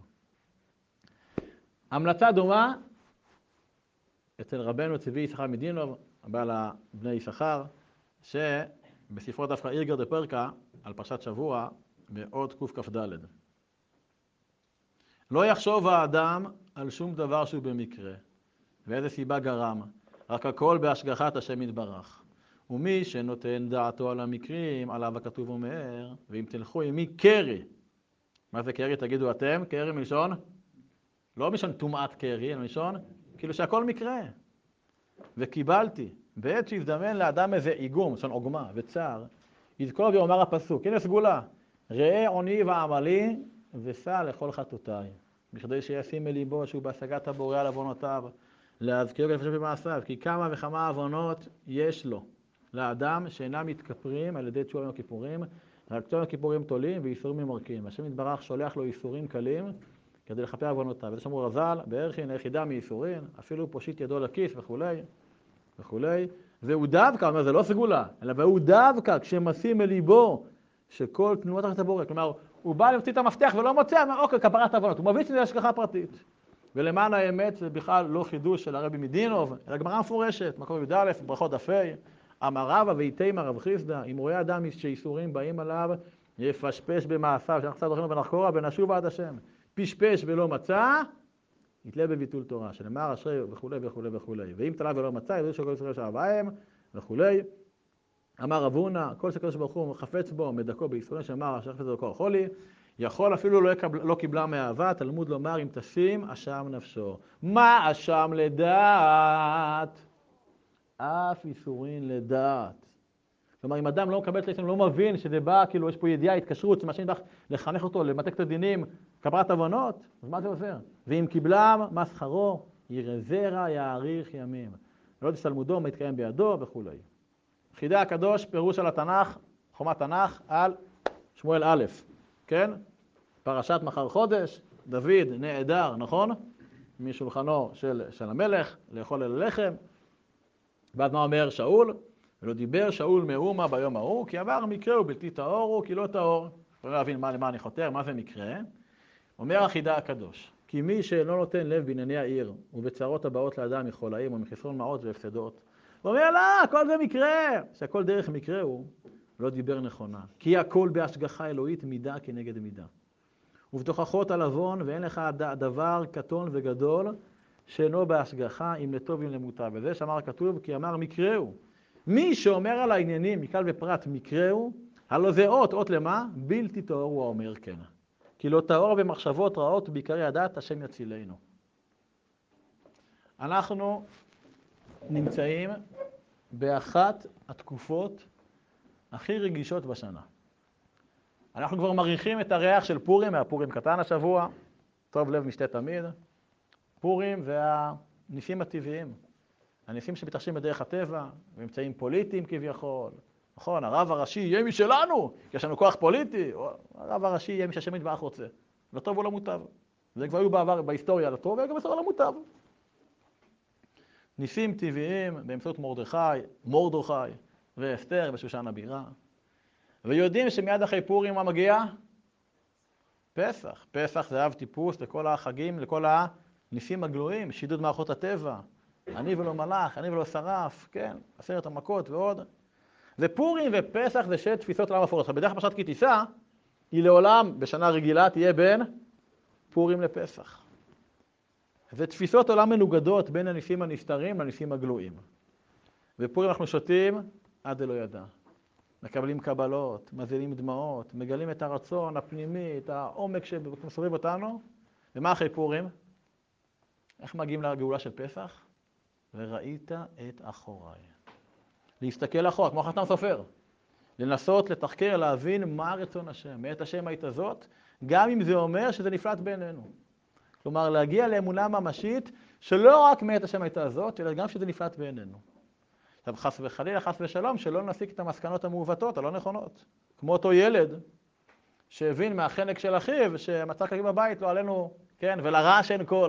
המלצה דומה אצל רבנו צבי יששכר מדינוב, הבעל בני יששכר, שבספרו דווקא אירגר דה פרקה, על פרשת שבוע, בעוד קכ"ד. לא יחשוב האדם על שום דבר שהוא במקרה, ואיזה סיבה גרם, רק הכל בהשגחת השם יתברך. ומי שנותן דעתו על המקרים, עליו הכתוב אומר, ואם תלכו עמי קרי. מה זה קרי? תגידו אתם, קרי מלשון? לא מלשון טומאת קרי, אלא מלשון, כאילו שהכל מקרה. וקיבלתי, בעת שהזדמן לאדם איזה איגום, מלשון עוגמה וצער, יזכור ויאמר הפסוק, הנה סגולה, ראה עוני ועמלי, וסע לכל חטאותיי. בכדי שישים מליבו שהוא בהשגת הבורא על עוונותיו, להזכיר ולפשט במעשיו, כי כמה וכמה עוונות יש לו לאדם שאינם מתכפרים על ידי תשובה יום הכיפורים, רק תשובה יום הכיפורים תולים וייסורים ממרקים. השם יתברך שולח לו ייסורים קלים כדי לכפר עוונותיו. וזה שאמרו רז"ל, בערכין היחידה מייסורים, אפילו פושיט ידו לכיס וכולי וכולי. והוא דווקא, אומר, זה לא סגולה, אלא והוא דווקא כשמשים אל ליבו שכל תנועות תחת הבורא, כלומר, הוא בא להוציא את המפתח ולא מוצא, אומר, אוקיי, כפרת עוונות, הוא מבין שזה השגחה פרטית. ולמען האמת זה בכלל לא חידוש של הרבי מדינוב, אלא גמרא מפורשת, מקור י"א, ברכות דף ה', אמר רבא ויתימה רב חיסדא, אם רואה אדם שאיסורים באים עליו, יפשפש במעשיו, שאנחנו קצת דרכנו ונחקורה ונשוב עד השם. פשפש ולא מצא, יתלה בביטול תורה, שנאמר אשרי וכולי וכולי וכולי. ואם תלה ולא מצא, ידעו שכל ישראל שאהב בהם וכולי. אמר רב הונא, כל שקדוש ברוך הוא חפץ בו, מדכו בישראל, שאמר אשר חפץ בדרכו חולי, יכול אפילו לא קיבלה מאהבה, תלמוד לומר אם תשים אשם נפשו. מה אשם לדעת? אף איסורין לדעת. כלומר, אם אדם לא מקבל את האיסורים, לא מבין שזה בא, כאילו יש פה ידיעה, התקשרות, מה שנדח לחנך אותו, למתק את הדינים, כפרת עוונות, אז מה זה עוזר? ואם קיבלם, מה שכרו? יראה זרע, יאריך ימים. ולא תסתלמודו, מה יתקיים בידו וכולי. חידה הקדוש, פירוש על התנ"ך, חומת תנ"ך, על שמואל א', כן? פרשת מחר חודש, דוד נעדר, נכון? משולחנו של המלך, לאכול אל הלחם. ואז מה אומר שאול? ולא דיבר שאול מאומה ביום ההוא, כי עבר מקרה ובלתי טהור הוא, כי לא טהור. לא להבין למה אני חותר, מה זה מקרה? אומר החידה הקדוש, כי מי שלא נותן לב בענייני העיר, ובצרות הבאות לאדם מחולאים ומחסרון מעות והפסדות, הוא אומר, לא, הכל זה מקרה, שהכל דרך מקרה הוא, לא דיבר נכונה. כי הכל בהשגחה אלוהית מידה כנגד מידה. ובתוכחות על עוון, ואין לך דבר קטון וגדול, שאינו בהשגחה, אם לטוב אם למוטב. וזה שאמר כתוב, כי אמר מקרה הוא. מי שאומר על העניינים, מכלל ופרט מקרה הוא, הלא זה אות למה? בלתי טהור הוא אומר כן. כי לא טהור במחשבות רעות בעיקרי הדת, השם יצילנו. אנחנו נמצאים באחת התקופות הכי רגישות בשנה. אנחנו כבר מריחים את הריח של פורים, מהפורים קטן השבוע, טוב לב משתה תמיד. פורים זה הניסים הטבעיים, הניסים שמתרחשים בדרך הטבע, באמצעים פוליטיים כביכול. נכון, הרב הראשי יהיה משלנו, כי יש לנו כוח פוליטי, הרב הראשי יהיה מי שהשם יתברך רוצה. לא טוב ולא מוטב. זה כבר היו בעבר בהיסטוריה לטוב, וגם בסדר לא מוטב. ניסים טבעיים באמצעות מרדכי ואסתר ושושן הבירה. ויודעים שמיד אחרי פורים מה מגיע? פסח. פסח זה אב טיפוס לכל החגים, לכל הניסים הגלויים, שידוד מערכות הטבע. אני ולא מלאך, אני ולא שרף, כן, 10 המכות ועוד. ופורים ופסח זה שתי תפיסות עולם מפורשות. בדרך כלל פרשת כי תישא, היא לעולם בשנה רגילה תהיה בין פורים לפסח. זה תפיסות עולם מנוגדות בין הניסים הנסתרים לניסים הגלויים. בפורים אנחנו שותים עד דלא ידע. מקבלים קבלות, מזילים דמעות, מגלים את הרצון הפנימי, את העומק שמסובב אותנו. ומה אחרי פורים? איך מגיעים לגאולה של פסח? וראית את אחוריי. להסתכל אחורה, כמו חתן סופר. לנסות לתחקר, להבין מה רצון השם. מאת השם היית זאת, גם אם זה אומר שזה נפלט בינינו. כלומר, להגיע לאמונה ממשית, שלא רק מאת השם הייתה זאת, אלא גם שזה נפלט בינינו. עכשיו, חס וחלילה, חס ושלום, שלא נסיק את המסקנות המעוותות, הלא נכונות. כמו אותו ילד שהבין מהחנק של אחיו, שמצא כלים בבית, לא עלינו, כן, ולרעש אין קול.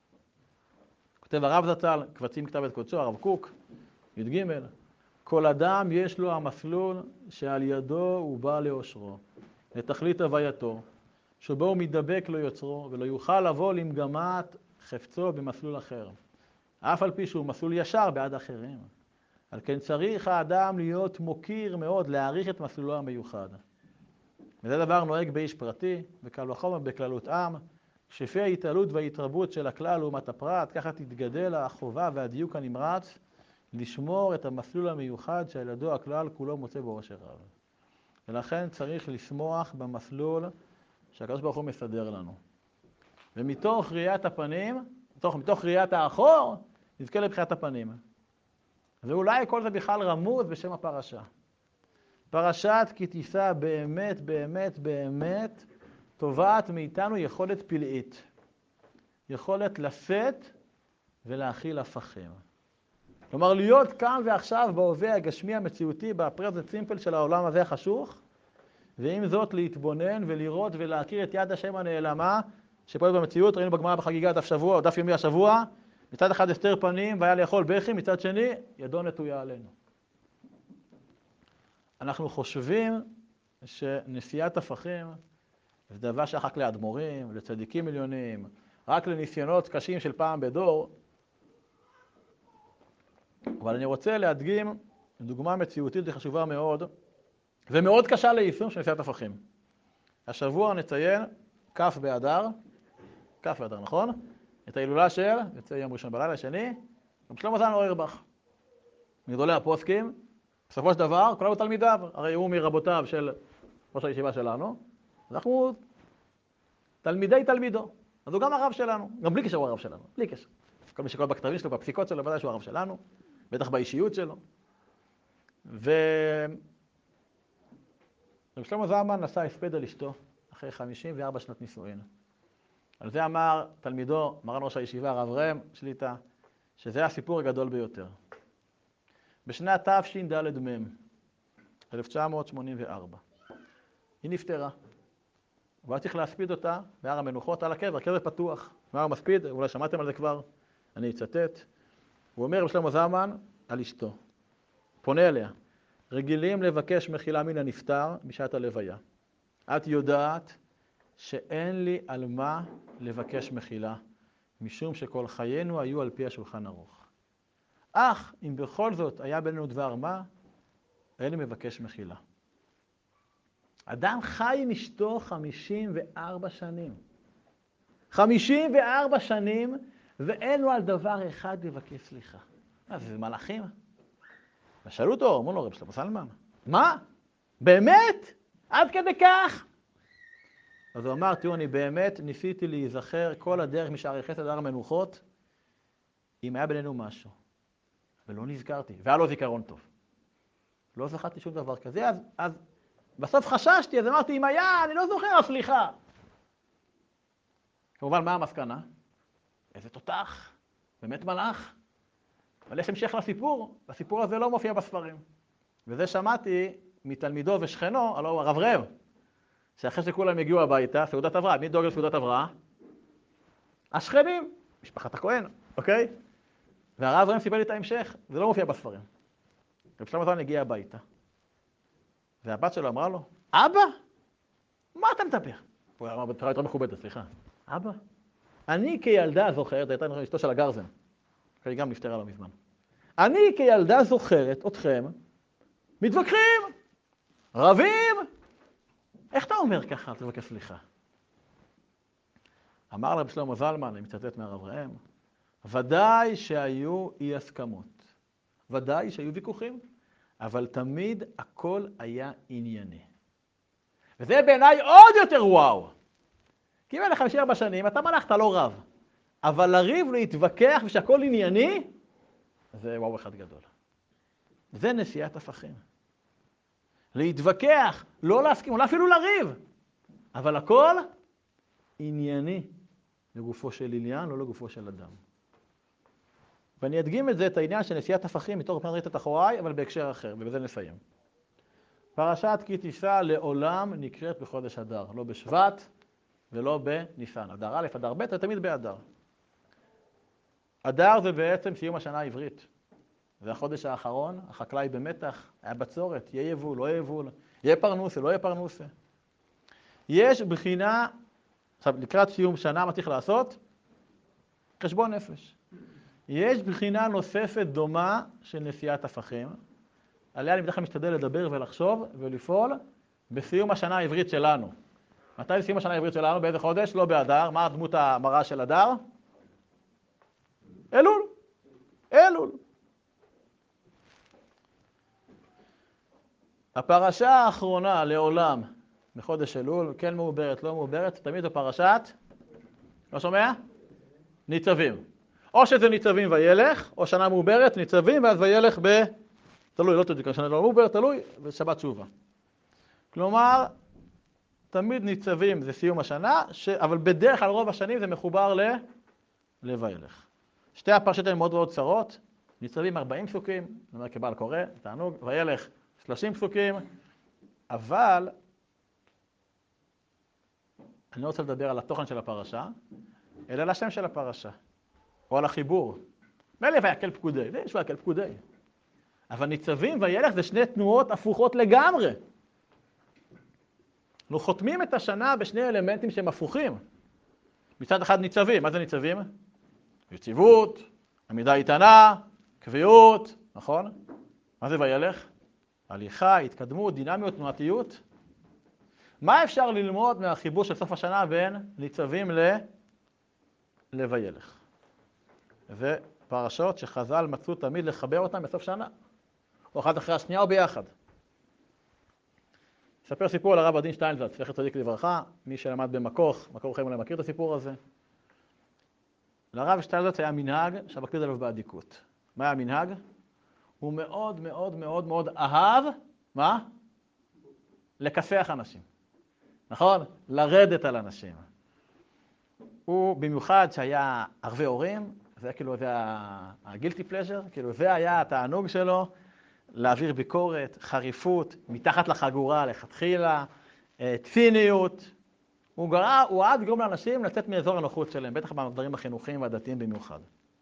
כותב הרב זצ"ל, קבצים כתב את קודשו, הרב קוק, י"ג, כל אדם יש לו המסלול שעל ידו הוא בא לאושרו, לתכלית הווייתו, שבו הוא מתדבק לו יוצרו, ולא יוכל לבוא למגמת חפצו במסלול אחר. אף על פי שהוא מסלול ישר בעד אחרים. על כן צריך האדם להיות מוקיר מאוד, להעריך את מסלולו המיוחד. וזה דבר נוהג באיש פרטי, בקל וחומר בכללות עם, שפי ההתעלות וההתרבות של הכלל לעומת הפרט, ככה תתגדל החובה והדיוק הנמרץ, לשמור את המסלול המיוחד שעל ידו הכלל כולו מוצא באושר רב. ולכן צריך לשמוח במסלול שהקדוש ברוך הוא מסדר לנו. ומתוך ראיית הפנים, מתוך ראיית האחור, נזכה לבחינת הפנים. ואולי כל זה בכלל רמוז בשם הפרשה. פרשת כי תישא באמת, באמת, באמת, תובעת מאיתנו יכולת פלאית. יכולת לשאת ולהכיל הפכים. כלומר, להיות כאן ועכשיו בהווה הגשמי המציאותי, בפרזנט סימפל של העולם הזה החשוך, ועם זאת להתבונן ולראות ולהכיר את יד השם הנעלמה, שפועלת במציאות. ראינו בגמרא בחגיגה דף שבוע, או דף יומי השבוע, מצד אחד הסתר פנים והיה לאכול בכי, מצד שני ידו נטויה עלינו. אנחנו חושבים שנשיאת הפכים זה דבר שחק לאדמו"רים, לצדיקים עליונים, רק לניסיונות קשים של פעם בדור. אבל אני רוצה להדגים דוגמה מציאותית וחשובה מאוד, ומאוד קשה ליישום של נשיאת הפכים. השבוע נציין כ' באדר, נכון? את ההילולה של, יוצא יום ראשון בלילה, שני, גם שלמה זלמן אוירבך. מגדולי הפוסקים, בסופו של דבר, כולנו תלמידיו, הרי הוא מרבותיו של ראש הישיבה שלנו, אנחנו תלמידי תלמידו, אז הוא גם הרב שלנו, גם בלי קשר הוא הרב שלנו, בלי קשר. כל מי שקורא בכתבים שלו, בפסיקות שלו, ודאי שהוא הרב שלנו, בטח באישיות שלו. שלמה זלמן נשא הספד על אשתו אחרי 54 שנות נישואין. על זה אמר תלמידו, מרן ראש הישיבה, הרב ראם שליט"א, שזה הסיפור הגדול ביותר. בשנת תשד"ד מ' 1984, היא נפטרה. והיה צריך להספיד אותה בהר המנוחות על הקבר, קבר פתוח. מה הוא מספיד? אולי שמעתם על זה כבר, אני אצטט. הוא אומר לשלמה זלמן על אשתו, פונה אליה, רגילים לבקש מחילה מן הנפטר בשעת הלוויה. את יודעת שאין לי על מה לבקש מחילה, משום שכל חיינו היו על פי השולחן ערוך. אך אם בכל זאת היה בינינו דבר מה, אין לי מבקש מחילה. אדם חי עם אשתו 54 שנים. 54 שנים, ואין לו על דבר אחד לבקש סליחה. זה מלאכים. ושאלו אותו, אמרו לו, רב שלמה זלמן, מה? באמת? עד כדי כך? אז הוא אמר, תראו, אני באמת ניסיתי להיזכר כל הדרך משערי חסד עד הר המנוחות, אם היה בינינו משהו. ולא נזכרתי, והיה לו זיכרון טוב. לא זכרתי שום דבר כזה, אז בסוף חששתי, אז אמרתי, אם היה, אני לא זוכר, סליחה. כמובן, מה המסקנה? איזה תותח, באמת מלאך. אבל יש המשך לסיפור, הסיפור הזה לא מופיע בספרים. וזה שמעתי מתלמידו ושכנו, הלוא הוא הרב ראם, שאחרי שכולם הגיעו הביתה, סעודת הבראה, מי דואג לסעודת הבראה? השכנים, משפחת הכהן, אוקיי? והרב ראם סיפר לי את ההמשך, זה לא מופיע בספרים. רב שלמה זלמן הגיע הביתה, והבת שלו אמרה לו, אבא? מה אתה מדבר? הוא אמר בצורה יותר מכובדת, סליחה. אבא? אני כילדה זוכרת, הייתה אשתו של הגרזן, היא גם נפטרה לא מזמן. אני כילדה זוכרת אתכם מתווכחים, רבים. איך אתה אומר ככה? תבקש סליחה. אמר רב שלמה זלמן, אני מצטט מהרב ראם, ודאי שהיו אי הסכמות, ודאי שהיו ויכוחים, אבל תמיד הכל היה ענייני. וזה בעיניי עוד יותר וואו. כי אם אין לך 54 שנים, אתה מלאך, אתה לא רב. אבל לריב, להתווכח ושהכל ענייני, זה וואו אחד גדול. זה נשיאת הפכים. להתווכח, לא להסכים, אולי אפילו לריב. אבל הכל ענייני לגופו של עניין, לא לגופו של אדם. ואני אדגים את העניין של נשיאת הפכים מתוך פן ראית אחוריי, אבל בהקשר אחר, ובזה נסיים. פרשת כי תישא לעולם נקראת בחודש אדר, לא בשבט ולא בניסן. אדר א', אדר ב', זה תמיד באדר. אדר זה בעצם סיום השנה העברית. זה החודש האחרון, החקלאי במתח, היה בצורת, יהיה יבול, לא יבול, יהיה פרנוסה, לא יהיה פרנוסה. יש בחינה, עכשיו לקראת סיום שנה, מה צריך לעשות? חשבון נפש. יש בחינה נוספת דומה של נשיאת הפכים, עליה אני בדרך כלל משתדל לדבר ולחשוב ולפעול בסיום השנה העברית שלנו. מתי סיום השנה העברית שלנו? באיזה חודש? לא באדר. מה הדמות המראה של אדר? אלול. אלול. הפרשה האחרונה לעולם בחודש אלול, כן מעוברת, לא מעוברת, תמיד בפרשת, לא שומע? ניצבים. או שזה ניצבים וילך, או שנה מעוברת, ניצבים, ואז וילך תלוי, לא תדעי, שנה לא מעוברת, תלוי, ושבת תשובה. כלומר, תמיד ניצבים זה סיום השנה, אבל בדרך כלל רוב השנים זה מחובר לוילך. שתי הפרשות הן מאוד מאוד קצרות, ניצבים 40 פסוקים, זאת אומרת כבעל קורא, תענוג, וילך 30 פסוקים, אבל אני לא רוצה לדבר על התוכן של הפרשה, אלא על השם של הפרשה, או על החיבור. מילא ויקל פקודי, ויש ויקל פקודי. אבל ניצבים וילך זה שני תנועות הפוכות לגמרי. אנחנו חותמים את השנה בשני אלמנטים שהם הפוכים. מצד אחד ניצבים, מה זה ניצבים? יציבות, עמידה איתנה, קביעות, נכון? מה זה וילך? הליכה, התקדמות, דינמיות, תנועתיות. מה אפשר ללמוד מהחיבור של סוף השנה בין ניצבים לוילך? זה פרשות שחז"ל מצאו תמיד לחבר אותם בסוף שנה. או אחת אחרי השנייה או ביחד. אספר סיפור על הרב עדין שטיינזלץ, זכר צדיק לברכה, מי שלמד במקור חיים אולי מכיר את הסיפור הזה. לרב שטיינזלץ היה מנהג שבקפיד עליו באדיקות. מה היה המנהג? הוא מאוד מאוד מאוד מאוד אהב, מה? לכסח אנשים. נכון? לרדת על אנשים. הוא במיוחד שהיה ערבי הורים, זה היה כאילו, זה הגילטי פלז'ר, כאילו זה היה התענוג שלו, להעביר ביקורת, חריפות, מתחת לחגורה, לכתחילה, ציניות. הוא אהב לגרום לאנשים לצאת מאזור הנוחות שלהם, בטח בדברים החינוכיים והדתיים במיוחד.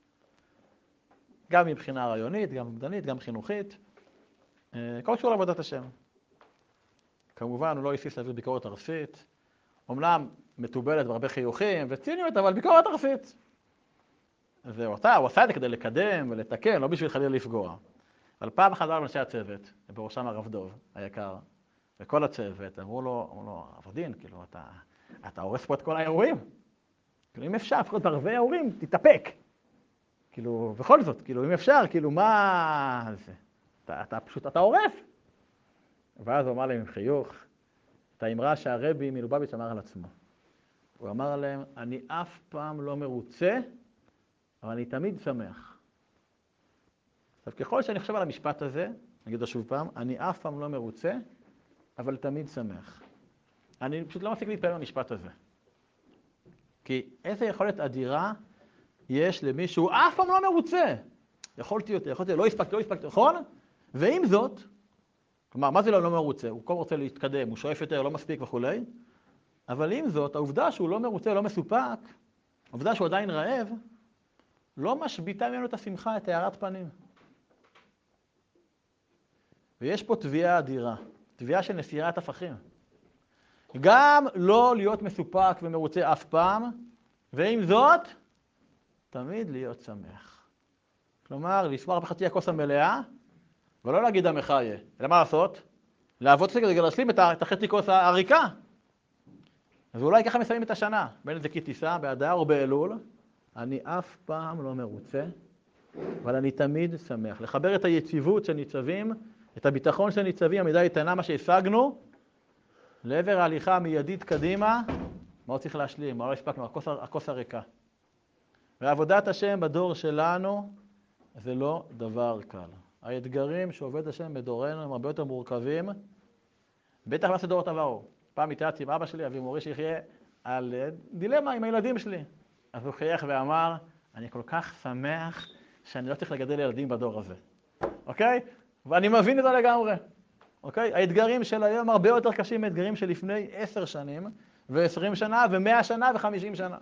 גם מבחינה רעיונית, גם מבדנית, גם חינוכית. כל קשור לעבודת השם. כמובן, הוא לא היסיס להעביר ביקורת ארסית. אומנם מתובלת בהרבה חיוכים וציניות, אבל ביקורת ארסית. הוא עשה את זה כדי לקדם ולתקן, לא בשביל חלילה לפגוע. אבל פעם אחת אנשי הצוות, בראשם הרב דוב היקר, וכל הצוות, אמרו לו, עבדין, כאילו, אתה הורס פה את כל האירועים. כאילו, אם אפשר, לפחות בערבי האירועים, תתאפק. כאילו, בכל זאת, כאילו, אם אפשר, כאילו, מה זה? אתה הורס. ואז הוא אמר להם עם חיוך, את האמרה שהרבי מלובביץ' אמר על עצמו. הוא אמר להם, אני אף פעם לא מרוצה, אבל אני תמיד שמח. עכשיו, ככל שאני חושב על המשפט הזה, נגיד לו שוב פעם, אני אף פעם לא מרוצה, אבל תמיד שמח. אני פשוט לא מפסיק להתפעל במשפט הזה. כי איזה יכולת אדירה יש למישהו, אף פעם לא מרוצה. יכולתי יותר, לא הספקתי, נכון? ועם זאת, כלומר, מה זה לא מרוצה? הוא כל רוצה להתקדם, הוא שואף יותר, לא מספיק וכו'. אבל עם זאת, העובדה שהוא לא מרוצה, לא מסופק, העובדה שהוא עדיין רעב, לא משביטה ממנו את השמחה, את הארת פנים. ויש פה תביעה אדירה, תביעה של נסירת הפכים. גם לא להיות מסופק ומרוצה אף פעם, ועם זאת, תמיד להיות שמח. כלומר, לשמוח בחצי הכוס המלאה, ולא להגיד המחיה. אלא מה לעשות? לעבוד כדי להשלים את החצי כוס הריקה. אז אולי ככה מסיימים את השנה, בין אם זה כתיסה, באדר או באלול. אני אף פעם לא מרוצה, אבל אני תמיד שמח. לחבר את היציבות של ניצבים, את הביטחון של ניצבים, המידה איתנה, מה שהשגנו, לעבר ההליכה המיידית קדימה, מה עוד צריך להשלים? מה לא הספקנו? הכוס הריקה. ועבודת השם בדור שלנו זה לא דבר קל. האתגרים שעובד השם בדורנו הם הרבה יותר מורכבים, בטח לא דורות עברו. פעם התייעצתי עם אבא שלי, אבי מורי שיחיה, על דילמה עם הילדים שלי. אז הוא חייך ואמר, אני כל כך שמח שאני לא צריך לגדל ילדים בדור הזה. אוקיי? ואני מבין את זה לגמרי. אוקיי? האתגרים של היום הרבה יותר קשים מאתגרים של לפני 10 שנים, ו20 שנה, ו100 שנה, ו50 שנה.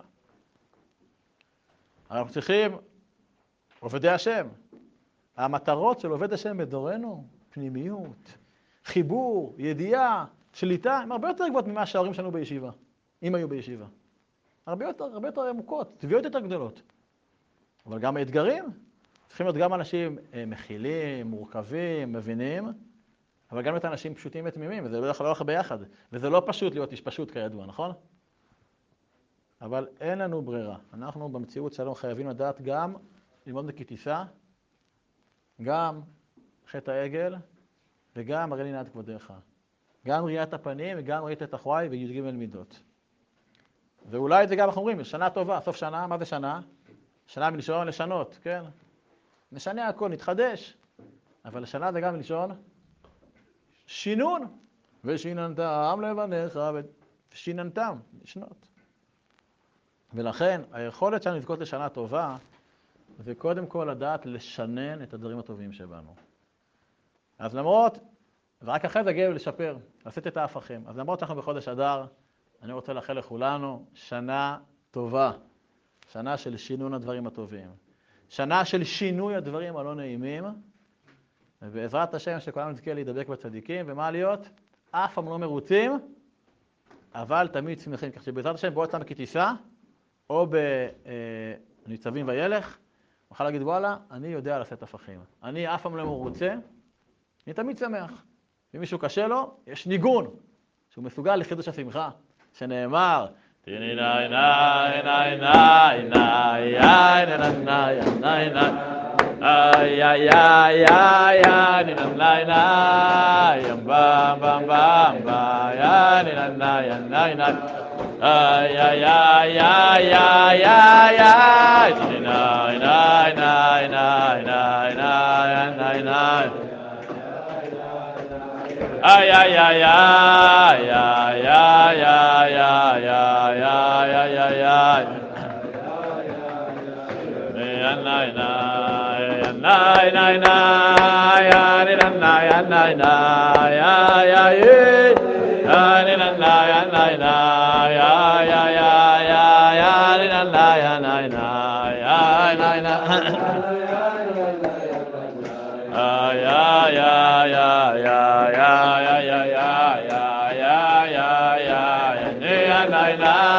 אנחנו צריכים עובדי השם. המטרות של עובד השם בדורנו, פנימיות, חיבור, ידיעה, שליטה, הם הרבה יותר גבוהות ממה שההורים שלנו בישיבה, אם היו בישיבה. הרבה יותר עמוקות, תביעות יותר גדולות. אבל גם האתגרים, צריכים להיות גם אנשים מכילים, מורכבים, מבינים, אבל גם את אנשים פשוטים ותמימים, וזה לא יכול ללכת ביחד. וזה לא פשוט להיות איש פשוט כידוע, נכון? אבל אין לנו ברירה. אנחנו במציאות שלנו חייבים לדעת גם ללמוד בכתיסה, גם חטא העגל, וגם הרי לי נעד כבודיך. גם ראיית הפנים וגם ראית את החוואי וי"ג מידות. ואולי זה גם אנחנו אומרים, שנה טובה, סוף שנה, מה זה שנה? שנה מלשון לשנות, כן? נשנה הכל, נתחדש. אבל שנה זה גם מלשון שינון. ושיננתם לבניך ושיננתם לשנות. ולכן היכולת שלנו לזכות לשנה טובה זה קודם כל לדעת לשנן את הדברים הטובים שבנו. אז למרות, ורק אחרי זה הגיע לשפר, לעשות את ההפכים. אז למרות שאנחנו בחודש אדר, אני רוצה לאחל לכולנו שנה טובה. שנה של שינון הדברים הטובים. שנה של שינוי הדברים הלא נעימים. ובעזרת השם שכולנו נזכה להידבק בצדיקים, ומה להיות? אף פעם לא מרוצים, אבל תמיד שמחים. כך שבעזרת השם בוא אצלם כי תיסע, או בניצבים וילך, נוכל להגיד וואלה, אני יודע לעשות הפכים. אני אף פעם לא מרוצה, אני תמיד שמח. אם מישהו קשה לו, יש ניגון, שהוא מסוגל לחידוש השמחה, שנאמר, תני נאי נאי נאי נאי נאי נאי נאי נאי נאי ay ay ay ay ay ni nay nay bam bam bam bam ay ni nay nay nay ay ay ay ay ay ay ay ni nay nay nay nay nay nay nay nay ay ay ay ay ay ay ay ay ay ay ay ay nay nay nay nay nay ay nay nay nay nay ay ay ay nay nay nay nay ay ay ay ay ay nay nay nay nay ay nay nay ay ay ay ay ay ay ay ay ay ay nay nay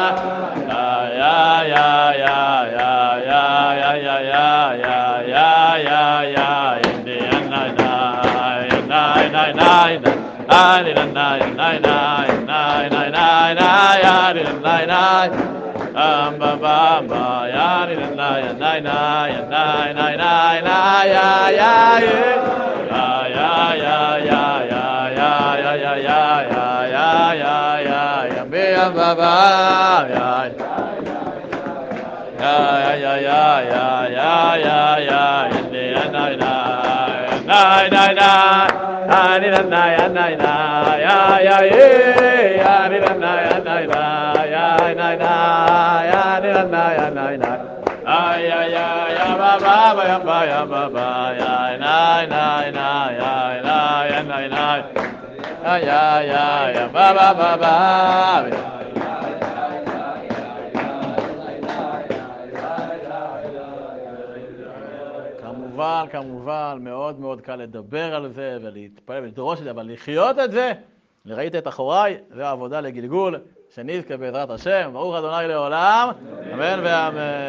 כמובן, מאוד מאוד קל לדבר על זה ולהתפעל ולדרוש את זה, אבל לחיות את זה, ראית את אחוריי, זה העבודה לגלגול, שנזכה בעזרת השם, ברוך ה' לעולם, אמן ואמן.